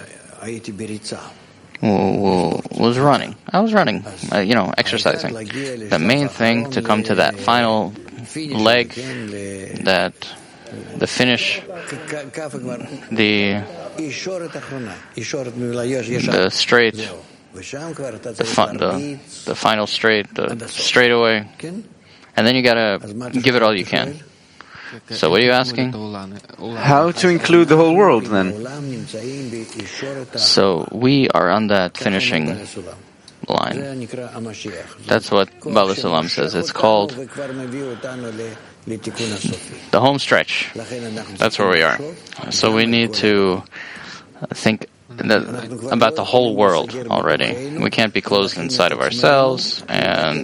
was running. I was running, exercising. The main thing to come to that final leg, the finish, the straight, the final straight, the straightaway, and then you gotta give it all you can. So what are you asking? How to include the whole world then? So we are on that finishing line. That's what Baal Sulam says. It's called the home stretch. That's where we are. So we need to think about the whole world already. We can't be closed inside of ourselves and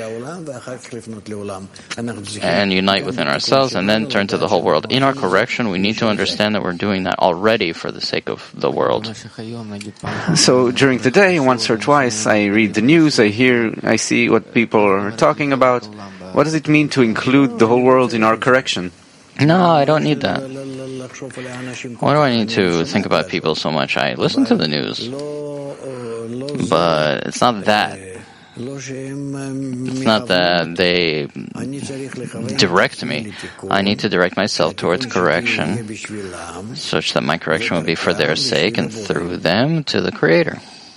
unite within ourselves and then turn to the whole world. In our correction, we need to understand that we're doing that already for the sake of the world. So during the day, once or twice, I read the news, I see what people are talking about, What does it mean to include the whole world in our correction? No, I don't need that. Why do I need to think about people so much? I listen to the news. But it's not that. It's not that they direct me. I need to direct myself towards correction, such that my correction will be for their sake and through them to the Creator.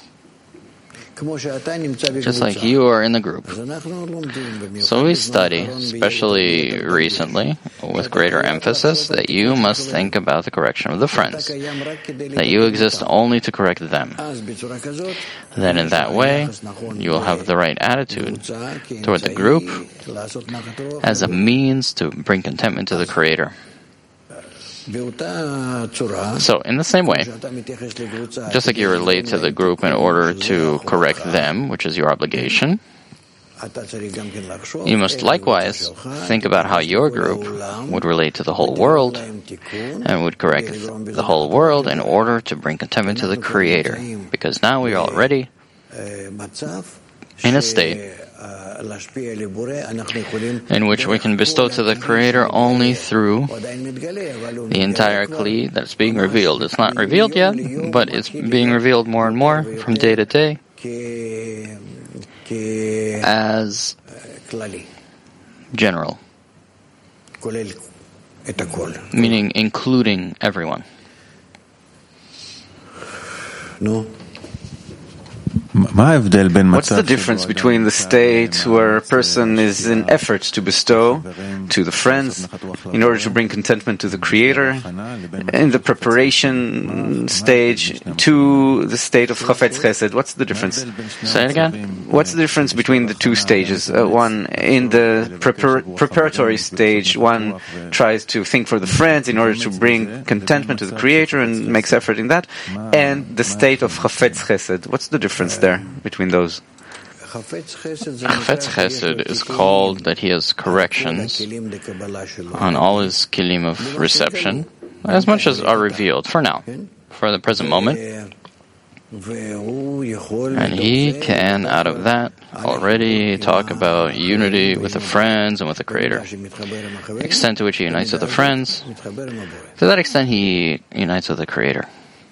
Just like you are in the group. So we study, especially recently, with greater emphasis, that you must think about the correction of the friends, that you exist only to correct them. Then in that way, you will have the right attitude toward the group as a means to bring contentment to the Creator. So, in the same way, just like you relate to the group in order to correct them, which is your obligation, you must likewise think about how your group would relate to the whole world and would correct the whole world in order to bring contentment to the Creator. Because now we are already in a state in which we can bestow to the Creator only through the entire Kli that's being revealed. It's not revealed yet, but it's being revealed more and more from day to day as general, meaning including everyone. What's the difference between the state where a person is in effort to bestow to the friends in order to bring contentment to the Creator, in the preparation stage, to the state of Chafetz Chesed? What's the difference? Say it again. What's the difference between the two stages? One, in the preparatory stage, one tries to think for the friends in order to bring contentment to the Creator and makes effort in that, and the state of Chafetz Chesed. What's the difference there between those? Chafetz Chesed is called that he has corrections on all his kilim of reception, as much as are revealed for now, for the present moment. And he can, out of that, already talk about unity with the friends and with the Creator. The extent to which he unites with the friends, to that extent he unites with the Creator.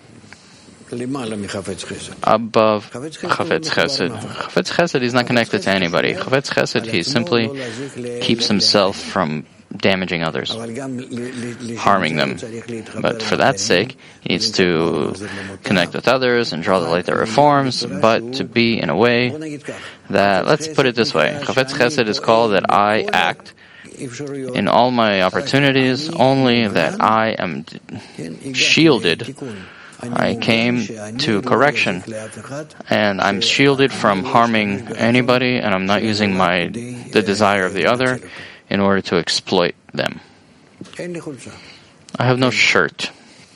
Above Chafetz Chesed. Chafetz Chesed is not connected to anybody. Chafetz Chesed, he simply keeps himself from damaging others, harming them. But for that sake, he needs to connect with others and draw the light that reforms, but to be in a way that, let's put it this way, Chafetz Chesed is called that I act in all my opportunities only that I am shielded. I came to correction, and I'm shielded from harming anybody, and I'm not using the desire of the other in order to exploit them. I have no shirt.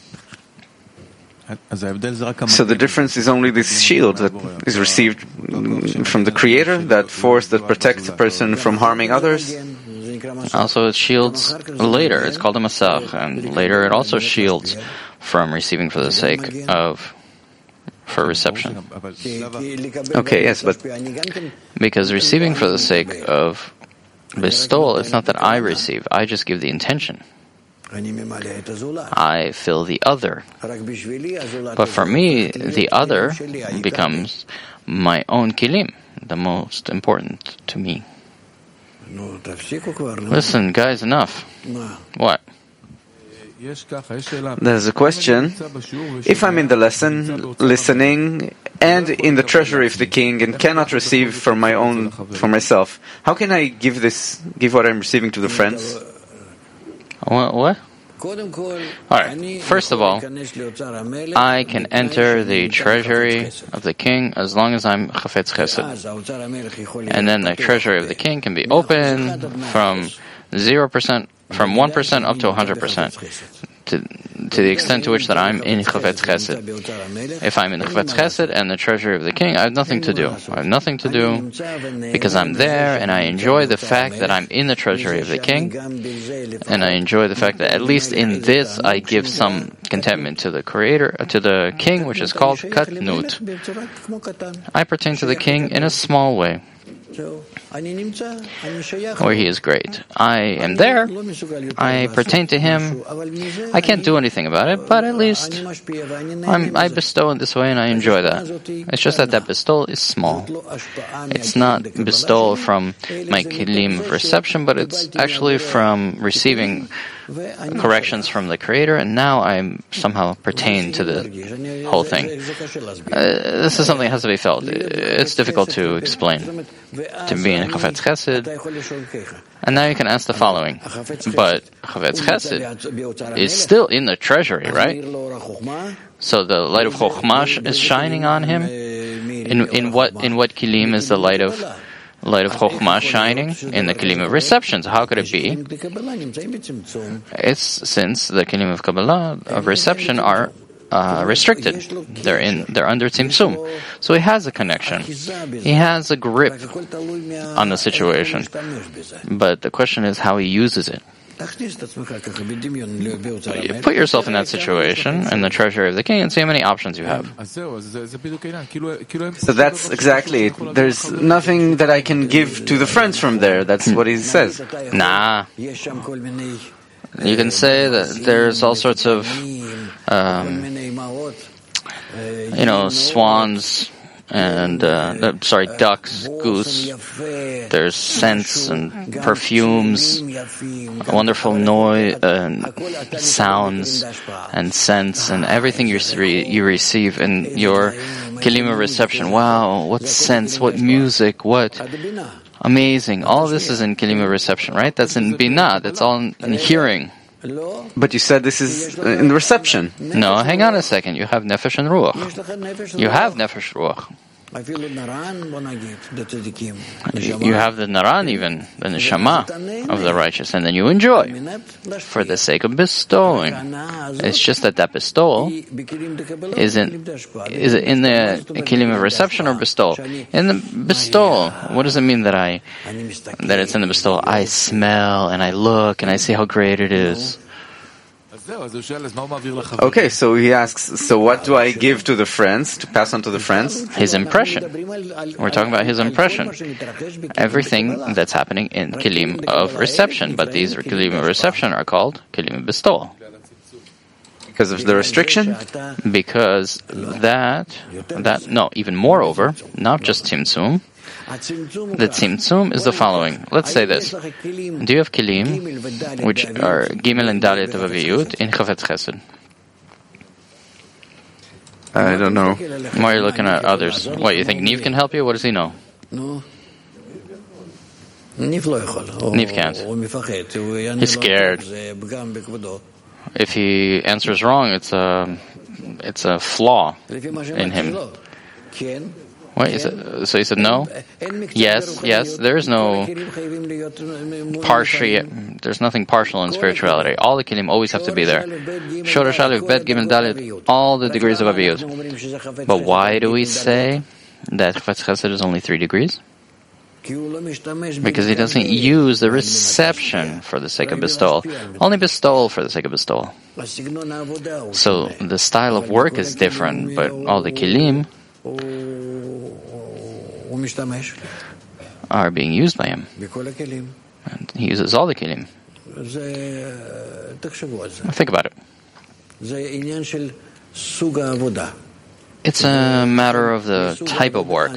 So the difference is only this shield that is received from the Creator, that force that protects the person from harming others. Also, it shields later. It's called a masach, and later it also shields from receiving for the sake of for reception. Okay, yes, but because receiving for the sake of bestowal, it's not that I receive. I just give the intention. I fill the other. But for me, the other becomes my own kilim, the most important to me. Listen, guys, enough. What? There's a question. If I'm in the lesson, listening, and in the treasury of the king, and cannot receive for myself, how can I give what I'm receiving to the friends? What? Alright, first of all, I can enter the treasury of the king as long as I'm Chafetz Chesed. And then the treasury of the king can be open from 0%, from 1% up to 100%. To the extent to which that I'm in Chafetz Chesed. If I'm in the Chafetz Chesed and the treasury of the king, I have nothing to do. I have nothing to do because I'm there and I enjoy the fact that I'm in the treasury of the king, and I enjoy the fact that at least in this I give some contentment to the Creator, to the king, which is called Katnut. I pertain to the king in a small way. where he is great. I am there. I pertain to him. I can't do anything about it, but at least I bestow in this way and I enjoy that. It's just that bestowal is small. It's not bestowal from my kelim of reception, but it's actually from receiving corrections from the Creator, and now I somehow pertain to the whole thing. This is something that has to be felt. It's difficult to explain. To be in Chafetz Chesed. And now you can ask the following. But Chafetz Chesed is still in the treasury, right? So the light of Chokhmah is shining on him. In what kelim is the light of Chokhmah shining? In the kelim of reception. So how could it be? It's since the kelim of Kabbalah of reception are restricted. They're under Tzimtzum. So he has a connection. He has a grip on the situation. But the question is how he uses it. You put yourself in that situation in the treasury of the king and see how many options you have. So that's exactly it. There's nothing that I can give to the friends from there. That's what he says. Nah. You can say that there's all sorts of swans and ducks, goose. There's scents and perfumes, wonderful noise, sounds and scents, and everything you receive in your kelim of reception. Wow, what scents, what music, what amazing! All this is in kelim of reception, right? That's in binah. That's all in hearing. But you said this is in the reception. No, hang on a second. You have nefesh and ruach. You have nefesh ruach. You have the naran, even the neshama of the righteous, and then you enjoy for the sake of bestowing. It's just that bestowal is in the kelim of reception or bestowal. In the bestowal, what does it mean that it's in the bestowal? I smell and I look and I see how great it is. Okay, so he asks, so what do I give to the friends, to pass on to the friends? His impression. We're talking about his impression. Everything that's happening in kelim of reception, but these kelim of reception are called kelim of bestowal. Because of the restriction? Because even moreover, not just Tzimtzum. The Tzimtzum is the following. Let's say this. Do you have kelim, which are Gimel and Dalet of Aviyut, in Chafetz Chesed? I don't know. Why are you looking at others? What, you think Niv can help you? What does he know? Niv can't. He's scared. If he answers wrong, it's a flaw in him. What is it? So he said no? Yes. There is no partial. There's nothing partial in spirituality. All the kelim always have to be there. Shoresh Aleph, Bet, Gimel, Dalet, all the degrees of Aviyut. But why do we say that Chafetz Chesed is only 3 degrees? Because he doesn't use the reception for the sake of bestowal. Only bestowal for the sake of bestowal. So the style of work is different, but all the kelim are being used by him. And he uses all the kelim. Think about it. It's a matter of the type of work.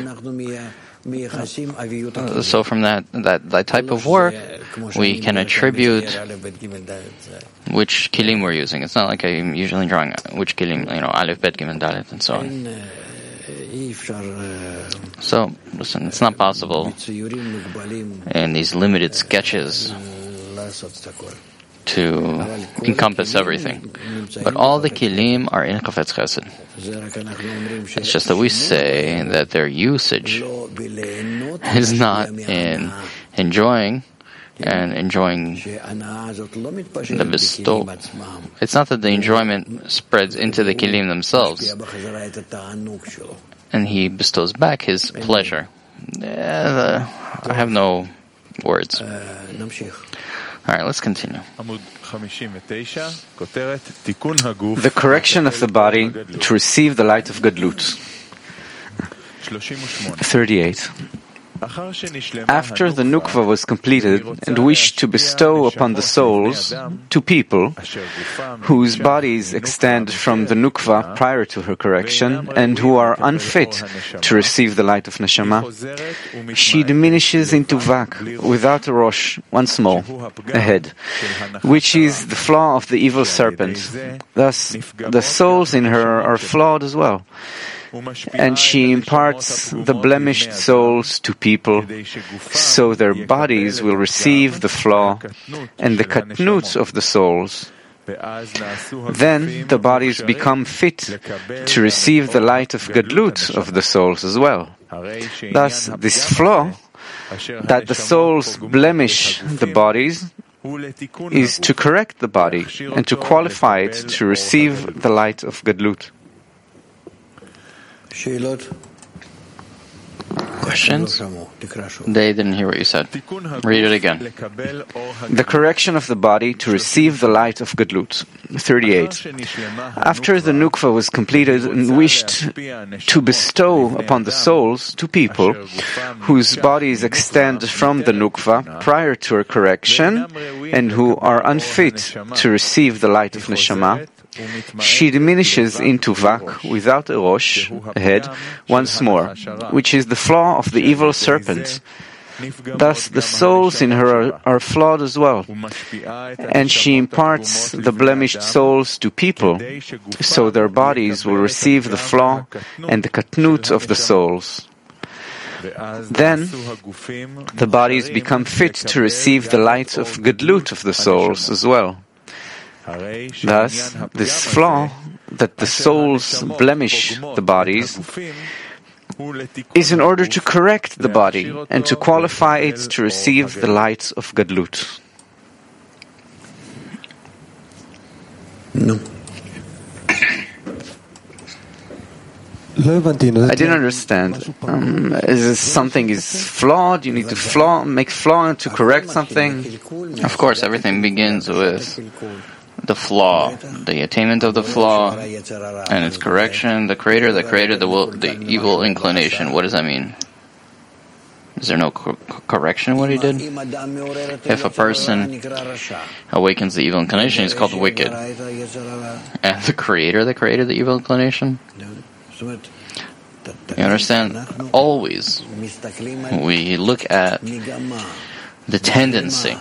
So from that type of work, we can attribute which kelim we're using. It's not like I'm usually drawing which kelim, Aleph, Bet, Gimel, Dalet, and so on. So, listen, it's not possible in these limited sketches to encompass everything. But all the kelim are in Chafetz Chesed. It's just that we say that their usage is not in enjoying the bestow. It's not that the enjoyment spreads into the kelim themselves, and he bestows back his pleasure. I have no words. All right, let's continue. The correction of the body to receive the light of Gadlut. 38. After the Nukva was completed and wished to bestow upon the souls two people whose bodies extend from the Nukva prior to her correction and who are unfit to receive the light of Neshama, she diminishes into Vak without a Rosh, once more, a head, which is the flaw of the evil serpent. Thus, the souls in her are flawed as well. And she imparts the blemished souls to people, so their bodies will receive the flaw and the katnut of the souls. Then the bodies become fit to receive the light of gadlut of the souls as well. Thus, this flaw, that the souls blemish the bodies, is to correct the body and to qualify it to receive the light of gadlut. Questions? They didn't hear what you said. Read it again. The correction of the body to receive the light of Gadlut. 38. After the Nukva was completed and wished to bestow upon the souls two people whose bodies extend from the Nukva prior to her correction and who are unfit to receive the light of Neshama, she diminishes into Vak without a Rosh, a head, once more, which is the flaw of the evil serpent. Thus the souls in her are flawed as well, and she imparts the blemished souls to people, so their bodies will receive the flaw and the katnut of the souls. Then the bodies become fit to receive the light of gadlut of the souls as well. Thus, this flaw, that the souls blemish the bodies, is in order to correct the body and to qualify it to receive the light of Gadlut. No. I didn't understand. Is this something is flawed? You need to make flaw to correct something? Of course, everything begins with the flaw, the attainment of the flaw, and its correction. The Creator that created the evil inclination. What does that mean? Is there no correction in what he did? If a person awakens the evil inclination, he's called wicked. And the Creator that created the evil inclination? You understand? Always we look at the tendency,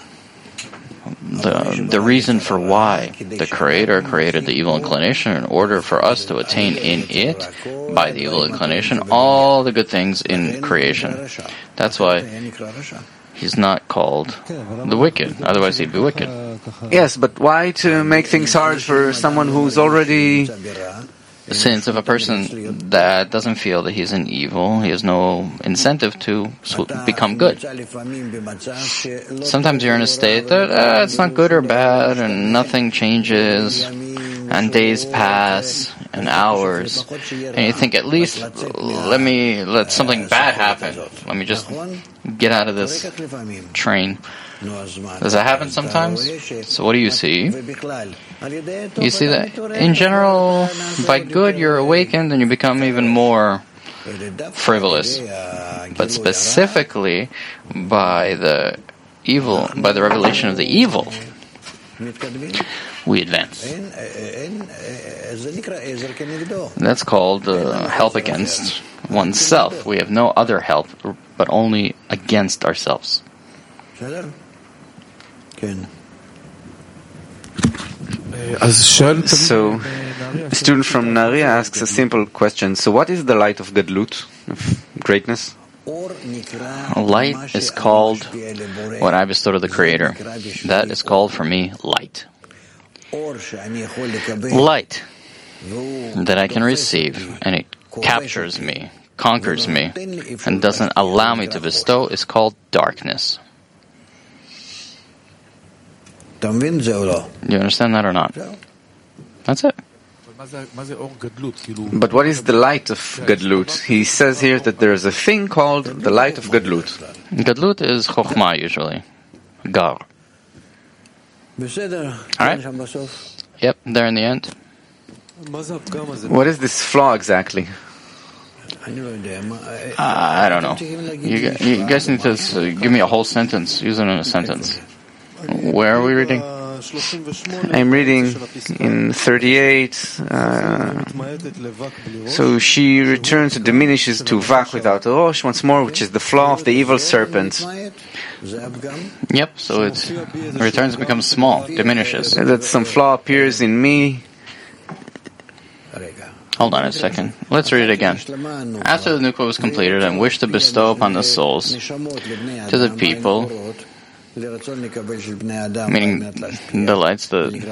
the reason for why the Creator created the evil inclination in order for us to attain in it, by the evil inclination, all the good things in creation. That's why he's not called the wicked, otherwise he'd be wicked. Yes, but why to make things hard for someone who's already... Since if a person that doesn't feel that he's in evil, he has no incentive to become good. Sometimes you're in a state that it's not good or bad, and nothing changes, and days pass, and hours, and you think, at least let something bad happen. Let me just get out of this train. Does that happen sometimes? So what do you see? You see that in general, by good you're awakened and you become even more frivolous. But specifically by the evil, by the revelation of the evil, we advance. That's called help against oneself. We have no other help, but only against ourselves. So, a student from Nahariya asks a simple question. So what is the light of Gadlut, of greatness? Light is called what I bestowed of the Creator. That is called for me light. Light that I can receive, and it captures me, conquers me, and doesn't allow me to bestow is called darkness. Do you understand that or not? That's it. But what is the light of Gadlut? He says here that there is a thing called the light of Gadlut. Gadlut is Chokhmah usually. Gar. Alright? Yep, there in the end. What is this flaw exactly? I don't know. You guys need to give me a whole sentence. Use it in a sentence. Where are we reading? I'm reading in 38. So she returns and diminishes to Vak without a Rosh once more, which is the flaw of the evil serpent. Yep, so it returns and becomes small, diminishes. That some flaw appears in me. Hold on a second. Let's read it again. After the Nukva was completed and wished to bestow upon the souls to the people, meaning the lights,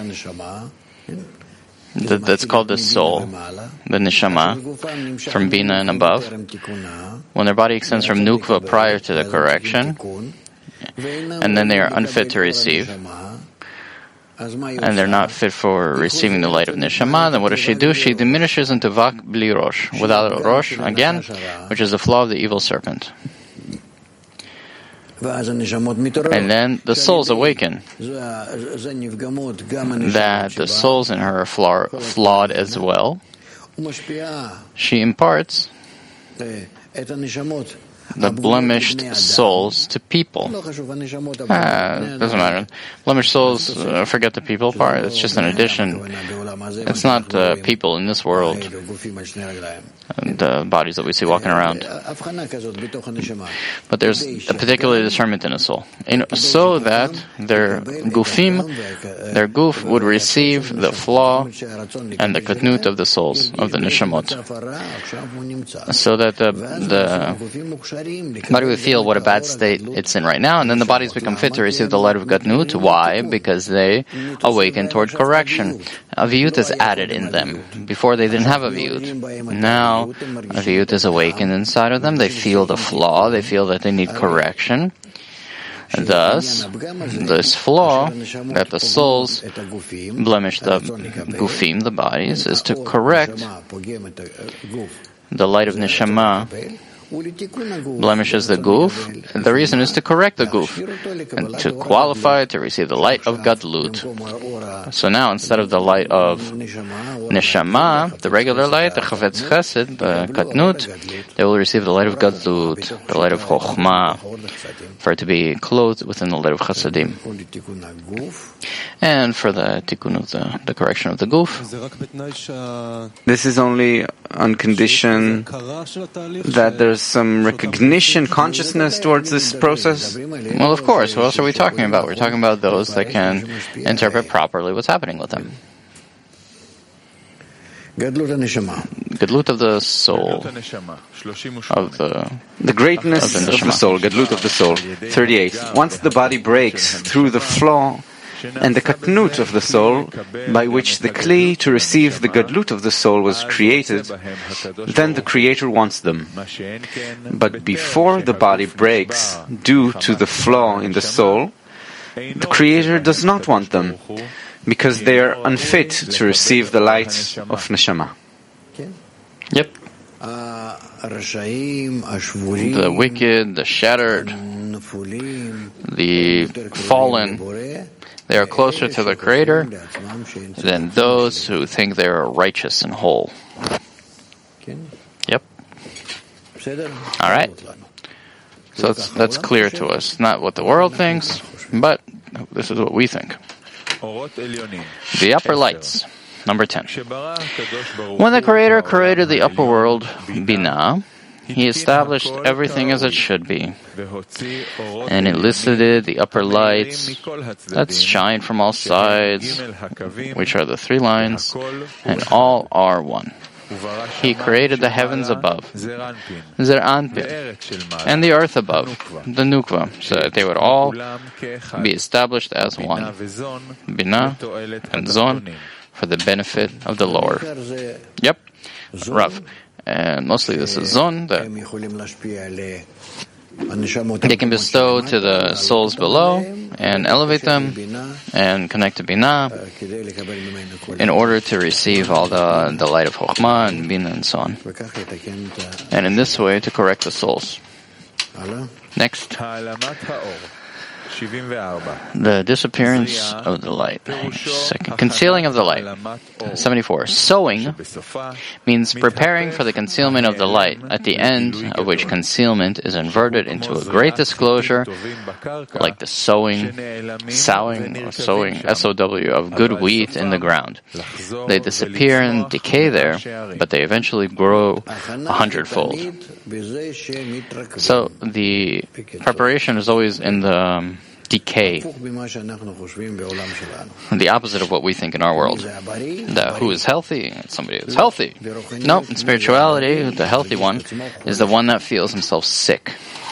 that's called the soul, the neshama, from Bina and above. When their body extends from Nukva prior to the correction, and then they are unfit to receive, and they're not fit for receiving the light of Neshama, then what does she do? She diminishes into Vak Bli Rosh, without a Rosh, again, which is the flaw of the evil serpent. And then the souls awaken. That the souls in her are flawed as well. She imparts the blemished souls to people. Doesn't matter. Blemished souls, forget the people part. It's just an addition. It's not people in this world, the bodies that we see walking around. But there's a particular discernment in a soul, so that their gufim, their guf, would receive the flaw and the katnut of the souls, of the neshamot, so that the body would feel what a bad state it's in right now, and then the bodies become fit to receive the light of Gadnut. Why? Because they awaken toward correction. Aviyut is added in them. Before they didn't have Aviyut. Now Aviyut is awakened inside of them. They feel the flaw. They feel that they need correction. Thus, this flaw that the souls blemish the gufim, the bodies, is to correct the light of neshama. Blemishes the guf. The reason is to correct the guf and to qualify to receive the light of gadlut. So now, instead of the light of neshama, the regular light, the chavetz chesed, the katnut, they will receive the light of gadlut, the light of chokhmah, for it to be clothed within the light of chasadim. And for the tikkun of the correction of the guf. This is only on condition that there's some recognition, consciousness towards this process? Well, of course. What else are we talking about? We're talking about those that can interpret properly what's happening with them. Gadlut of the soul, of the greatness of the soul, Gadlut of the soul. 38. Once the body breaks through the flaw and the katnut of the soul, by which the kli to receive the gadlut of the soul was created, then the Creator wants them. But before the body breaks due to the flaw in the soul, the Creator does not want them, because they are unfit to receive the light of neshama. Yep. The wicked, the shattered, the fallen, they are closer to the Creator than those who think they are righteous and whole. Yep. All right. So that's clear to us. Not what the world thinks, but this is what we think. The upper lights. Number 10. When the Creator created the upper world, Binah, He established everything as it should be, and elicited the upper lights that shine from all sides, which are the 3 lines, and all are one. He created the heavens above, Zer Anpin, and the earth above, the Nukva, so that they would all be established as one, Binah and Zon, for the benefit of the lower. Yep, Rav. And mostly this is Zon, that they can bestow to the souls below and elevate them and connect to Binah in order to receive all the light of Chokhmah and Binah and so on. And in this way to correct the souls. Next. The disappearance of the light. Second, concealing of the light. 74. Sowing means preparing for the concealment of the light, at the end of which concealment is inverted into a great disclosure, like the sowing, S-O-W, of good wheat in the ground. They disappear and decay there, but they eventually grow 100-fold. So the preparation is always in the decay, the opposite of what we think in our world. Who is healthy? Somebody who's healthy. No, in spirituality, the healthy one is the one that feels himself sick.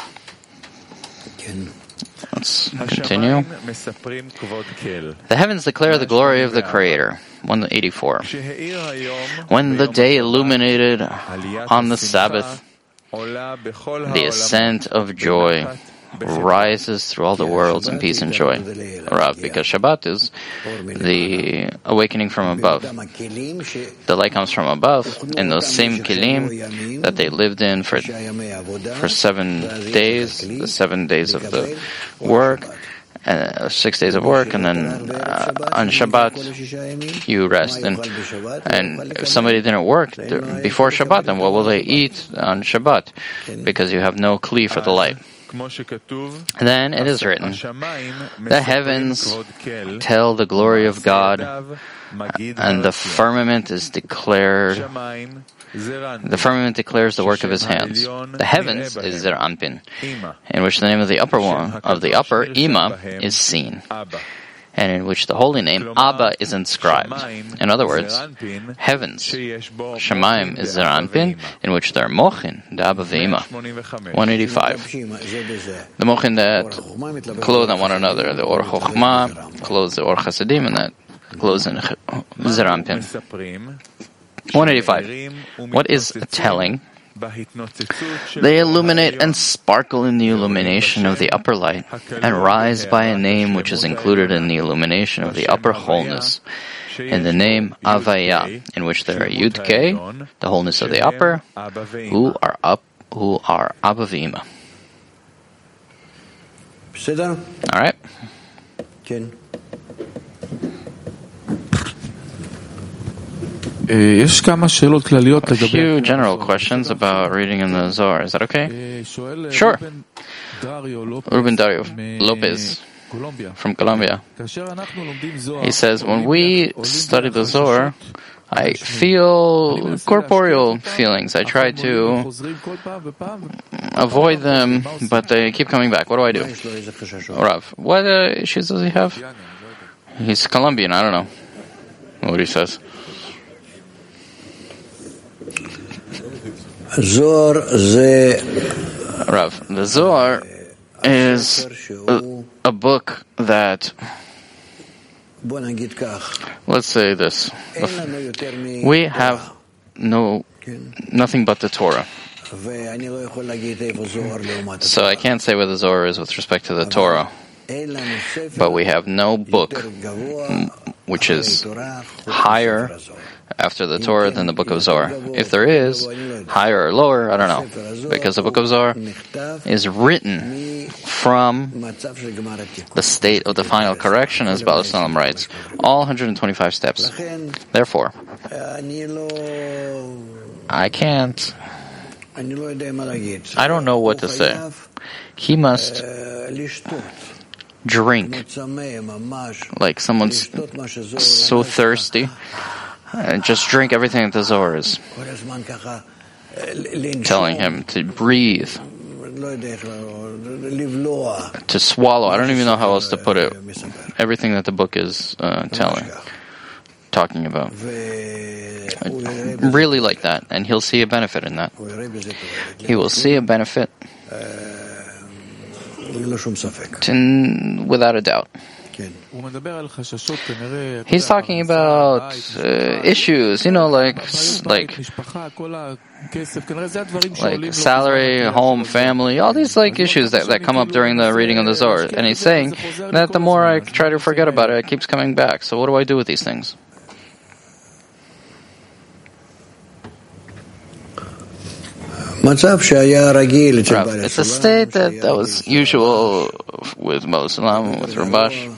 Let's continue. The heavens declare the glory of the Creator. 184. When the day illuminated on the Sabbath, the ascent of joy rises through all the worlds in peace and joy. Because Shabbat is the awakening from above. The light comes from above in those same kilim that they lived in for 7 days, the 7 days of the work, 6 days of work, and then on Shabbat you rest. And if somebody didn't work before Shabbat, then what will they eat on Shabbat? Because you have no kli for the light. Then it is written, the heavens tell the glory of God, and the firmament is declared. The firmament declares the work of His hands. The heavens is Zer Anpin, in which the name of the upper one, of the upper Ima, is seen, and in which the holy name Abba is inscribed. In other words, heavens, Shemaim is Zer Anpin, in which there are Mochin, the Abba Ve'ima. 185. The Mochin that clothe on one another, the Or Chochma clothes the Or Chasadim, and that clothes in Zer Anpin. 185. What is telling? They illuminate and sparkle in the illumination of the upper light, and rise by a name which is included in the illumination of the upper wholeness, in the name Avaya, in which there are Yud K, the wholeness of the upper, who are Abba Ve'ima. All right. A few general questions about reading in the Zohar. Is that okay? Sure. Ruben Dario Lopez from Colombia. He says, when we study the Zohar, I feel corporeal feelings. I try to avoid them, but they keep coming back. What do I do? Rav, what issues does he have? He's Colombian. I don't know what he says. Rav, the Zohar is a book that, let's say this, we have nothing but the Torah. So I can't say where the Zohar is with respect to the Torah, but we have no book which is higher after the Torah than the book of Zohar. If there is, higher or lower, I don't know. Because the book of Zohar is written from the state of the final correction, as Baal Shalom writes. All 125 steps. Therefore, I don't know what to say. He must drink like someone's so thirsty, and just drink everything that the Zohar is telling him to breathe, to swallow. I don't even know how else to put it. Everything that the book is talking about. Really like that, and he'll see a benefit in that. He will see a benefit without a doubt. He's talking about issues, like salary, home, family, all these issues that come up during the reading of the Zohar. And he's saying that the more I try to forget about it, it keeps coming back. So what do I do with these things? It's a state that was usual with Mu'aleh Salam, with Rabash.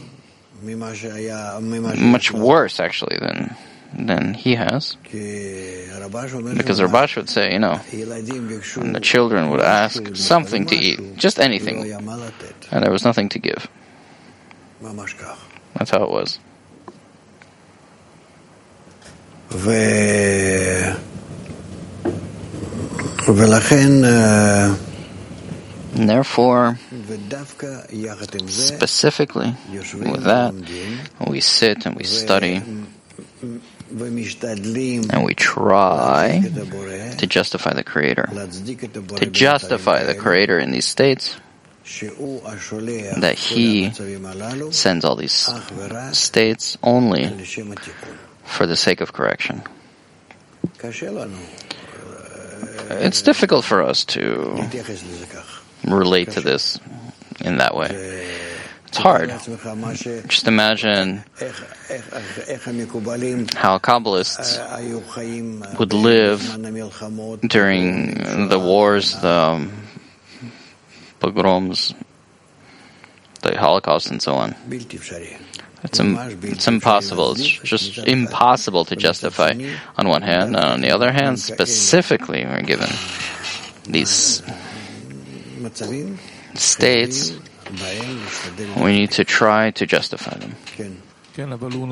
Much worse, actually, than he has. Because Rabash would say, when the children would ask something to eat, just anything, and there was nothing to give. That's how it was. And therefore, specifically with that, we sit and we study and we try to justify the Creator. To justify the Creator in these states, that He sends all these states only for the sake of correction. It's difficult for us to relate to this in that way. It's hard. Just imagine how Kabbalists would live during the wars, the pogroms, the Holocaust, and so on. It's impossible. It's just impossible to justify on one hand, and on the other hand, specifically, we're given these states, we need to try to justify them. Yeah,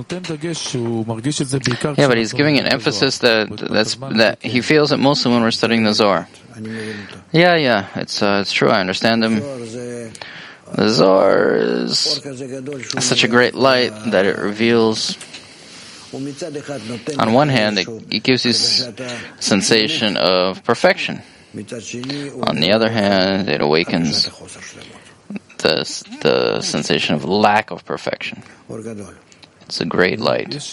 but he's giving an emphasis that he feels it mostly when we're studying the Zohar. Yeah, it's true. I understand him. The Zohar is such a great light that it reveals. On one hand, it gives you sensation of perfection. On the other hand, it awakens the sensation of lack of perfection. It's a great light. We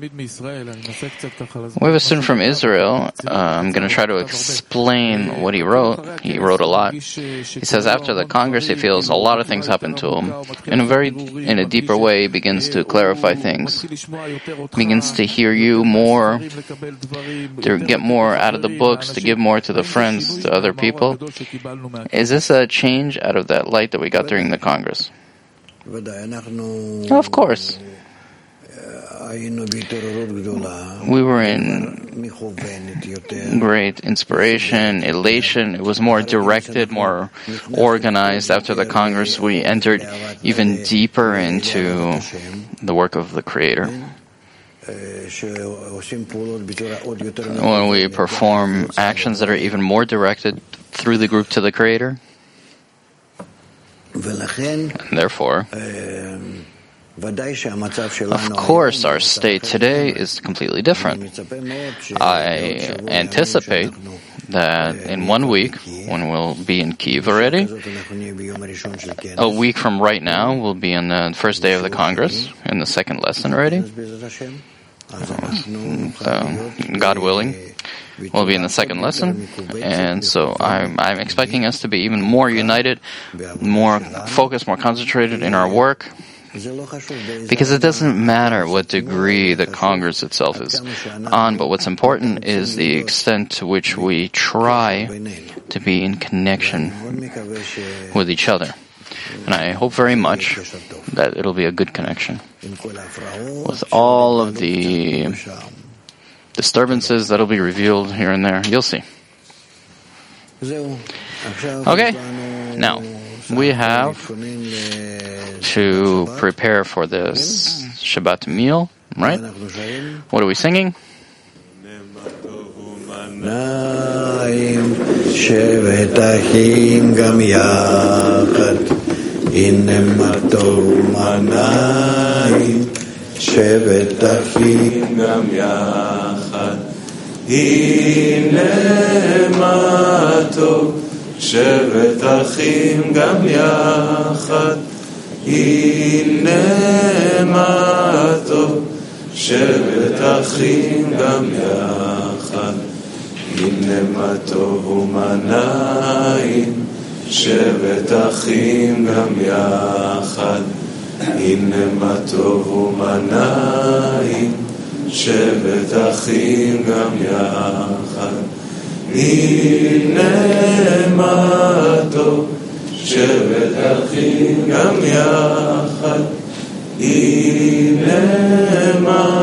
have a student from Israel. I'm going to try to explain what he wrote. He wrote a lot. He says after the Congress, he feels a lot of things happen to him. In a deeper way, he begins to clarify things. Begins to hear you more, to get more out of the books, to give more to the friends, to other people. Is this a change out of that light that we got during the Congress? Of course. We were in great inspiration, elation. It was more directed, more organized. After the Congress, we entered even deeper into the work of the Creator. When we perform actions that are even more directed through the group to the Creator. And therefore, of course, our state today is completely different. I anticipate that in 1 week, when we'll be in Kyiv already, a week from right now, we'll be in the first day of the Congress, in the second lesson already. God willing, we'll be in the second lesson, and so I'm expecting us to be even more united, more focused, more concentrated in our work. Because it doesn't matter what degree the Congress itself is on, but what's important is the extent to which we try to be in connection with each other. And I hope very much that it'll be a good connection. With all of the disturbances that'll be revealed here and there, you'll see. Okay, now we have to prepare for this Shabbat meal, right? What are we singing? שבת אחים גם יחד הנה מה טוב שבת אחים גם יחד הנה מה טוב ומה נעים שבת אחים גם יחד הנה מה טוב ומה נעים שבת אחים גם יחד הנה מה טוב שבת אחים גם יחד, הנה מה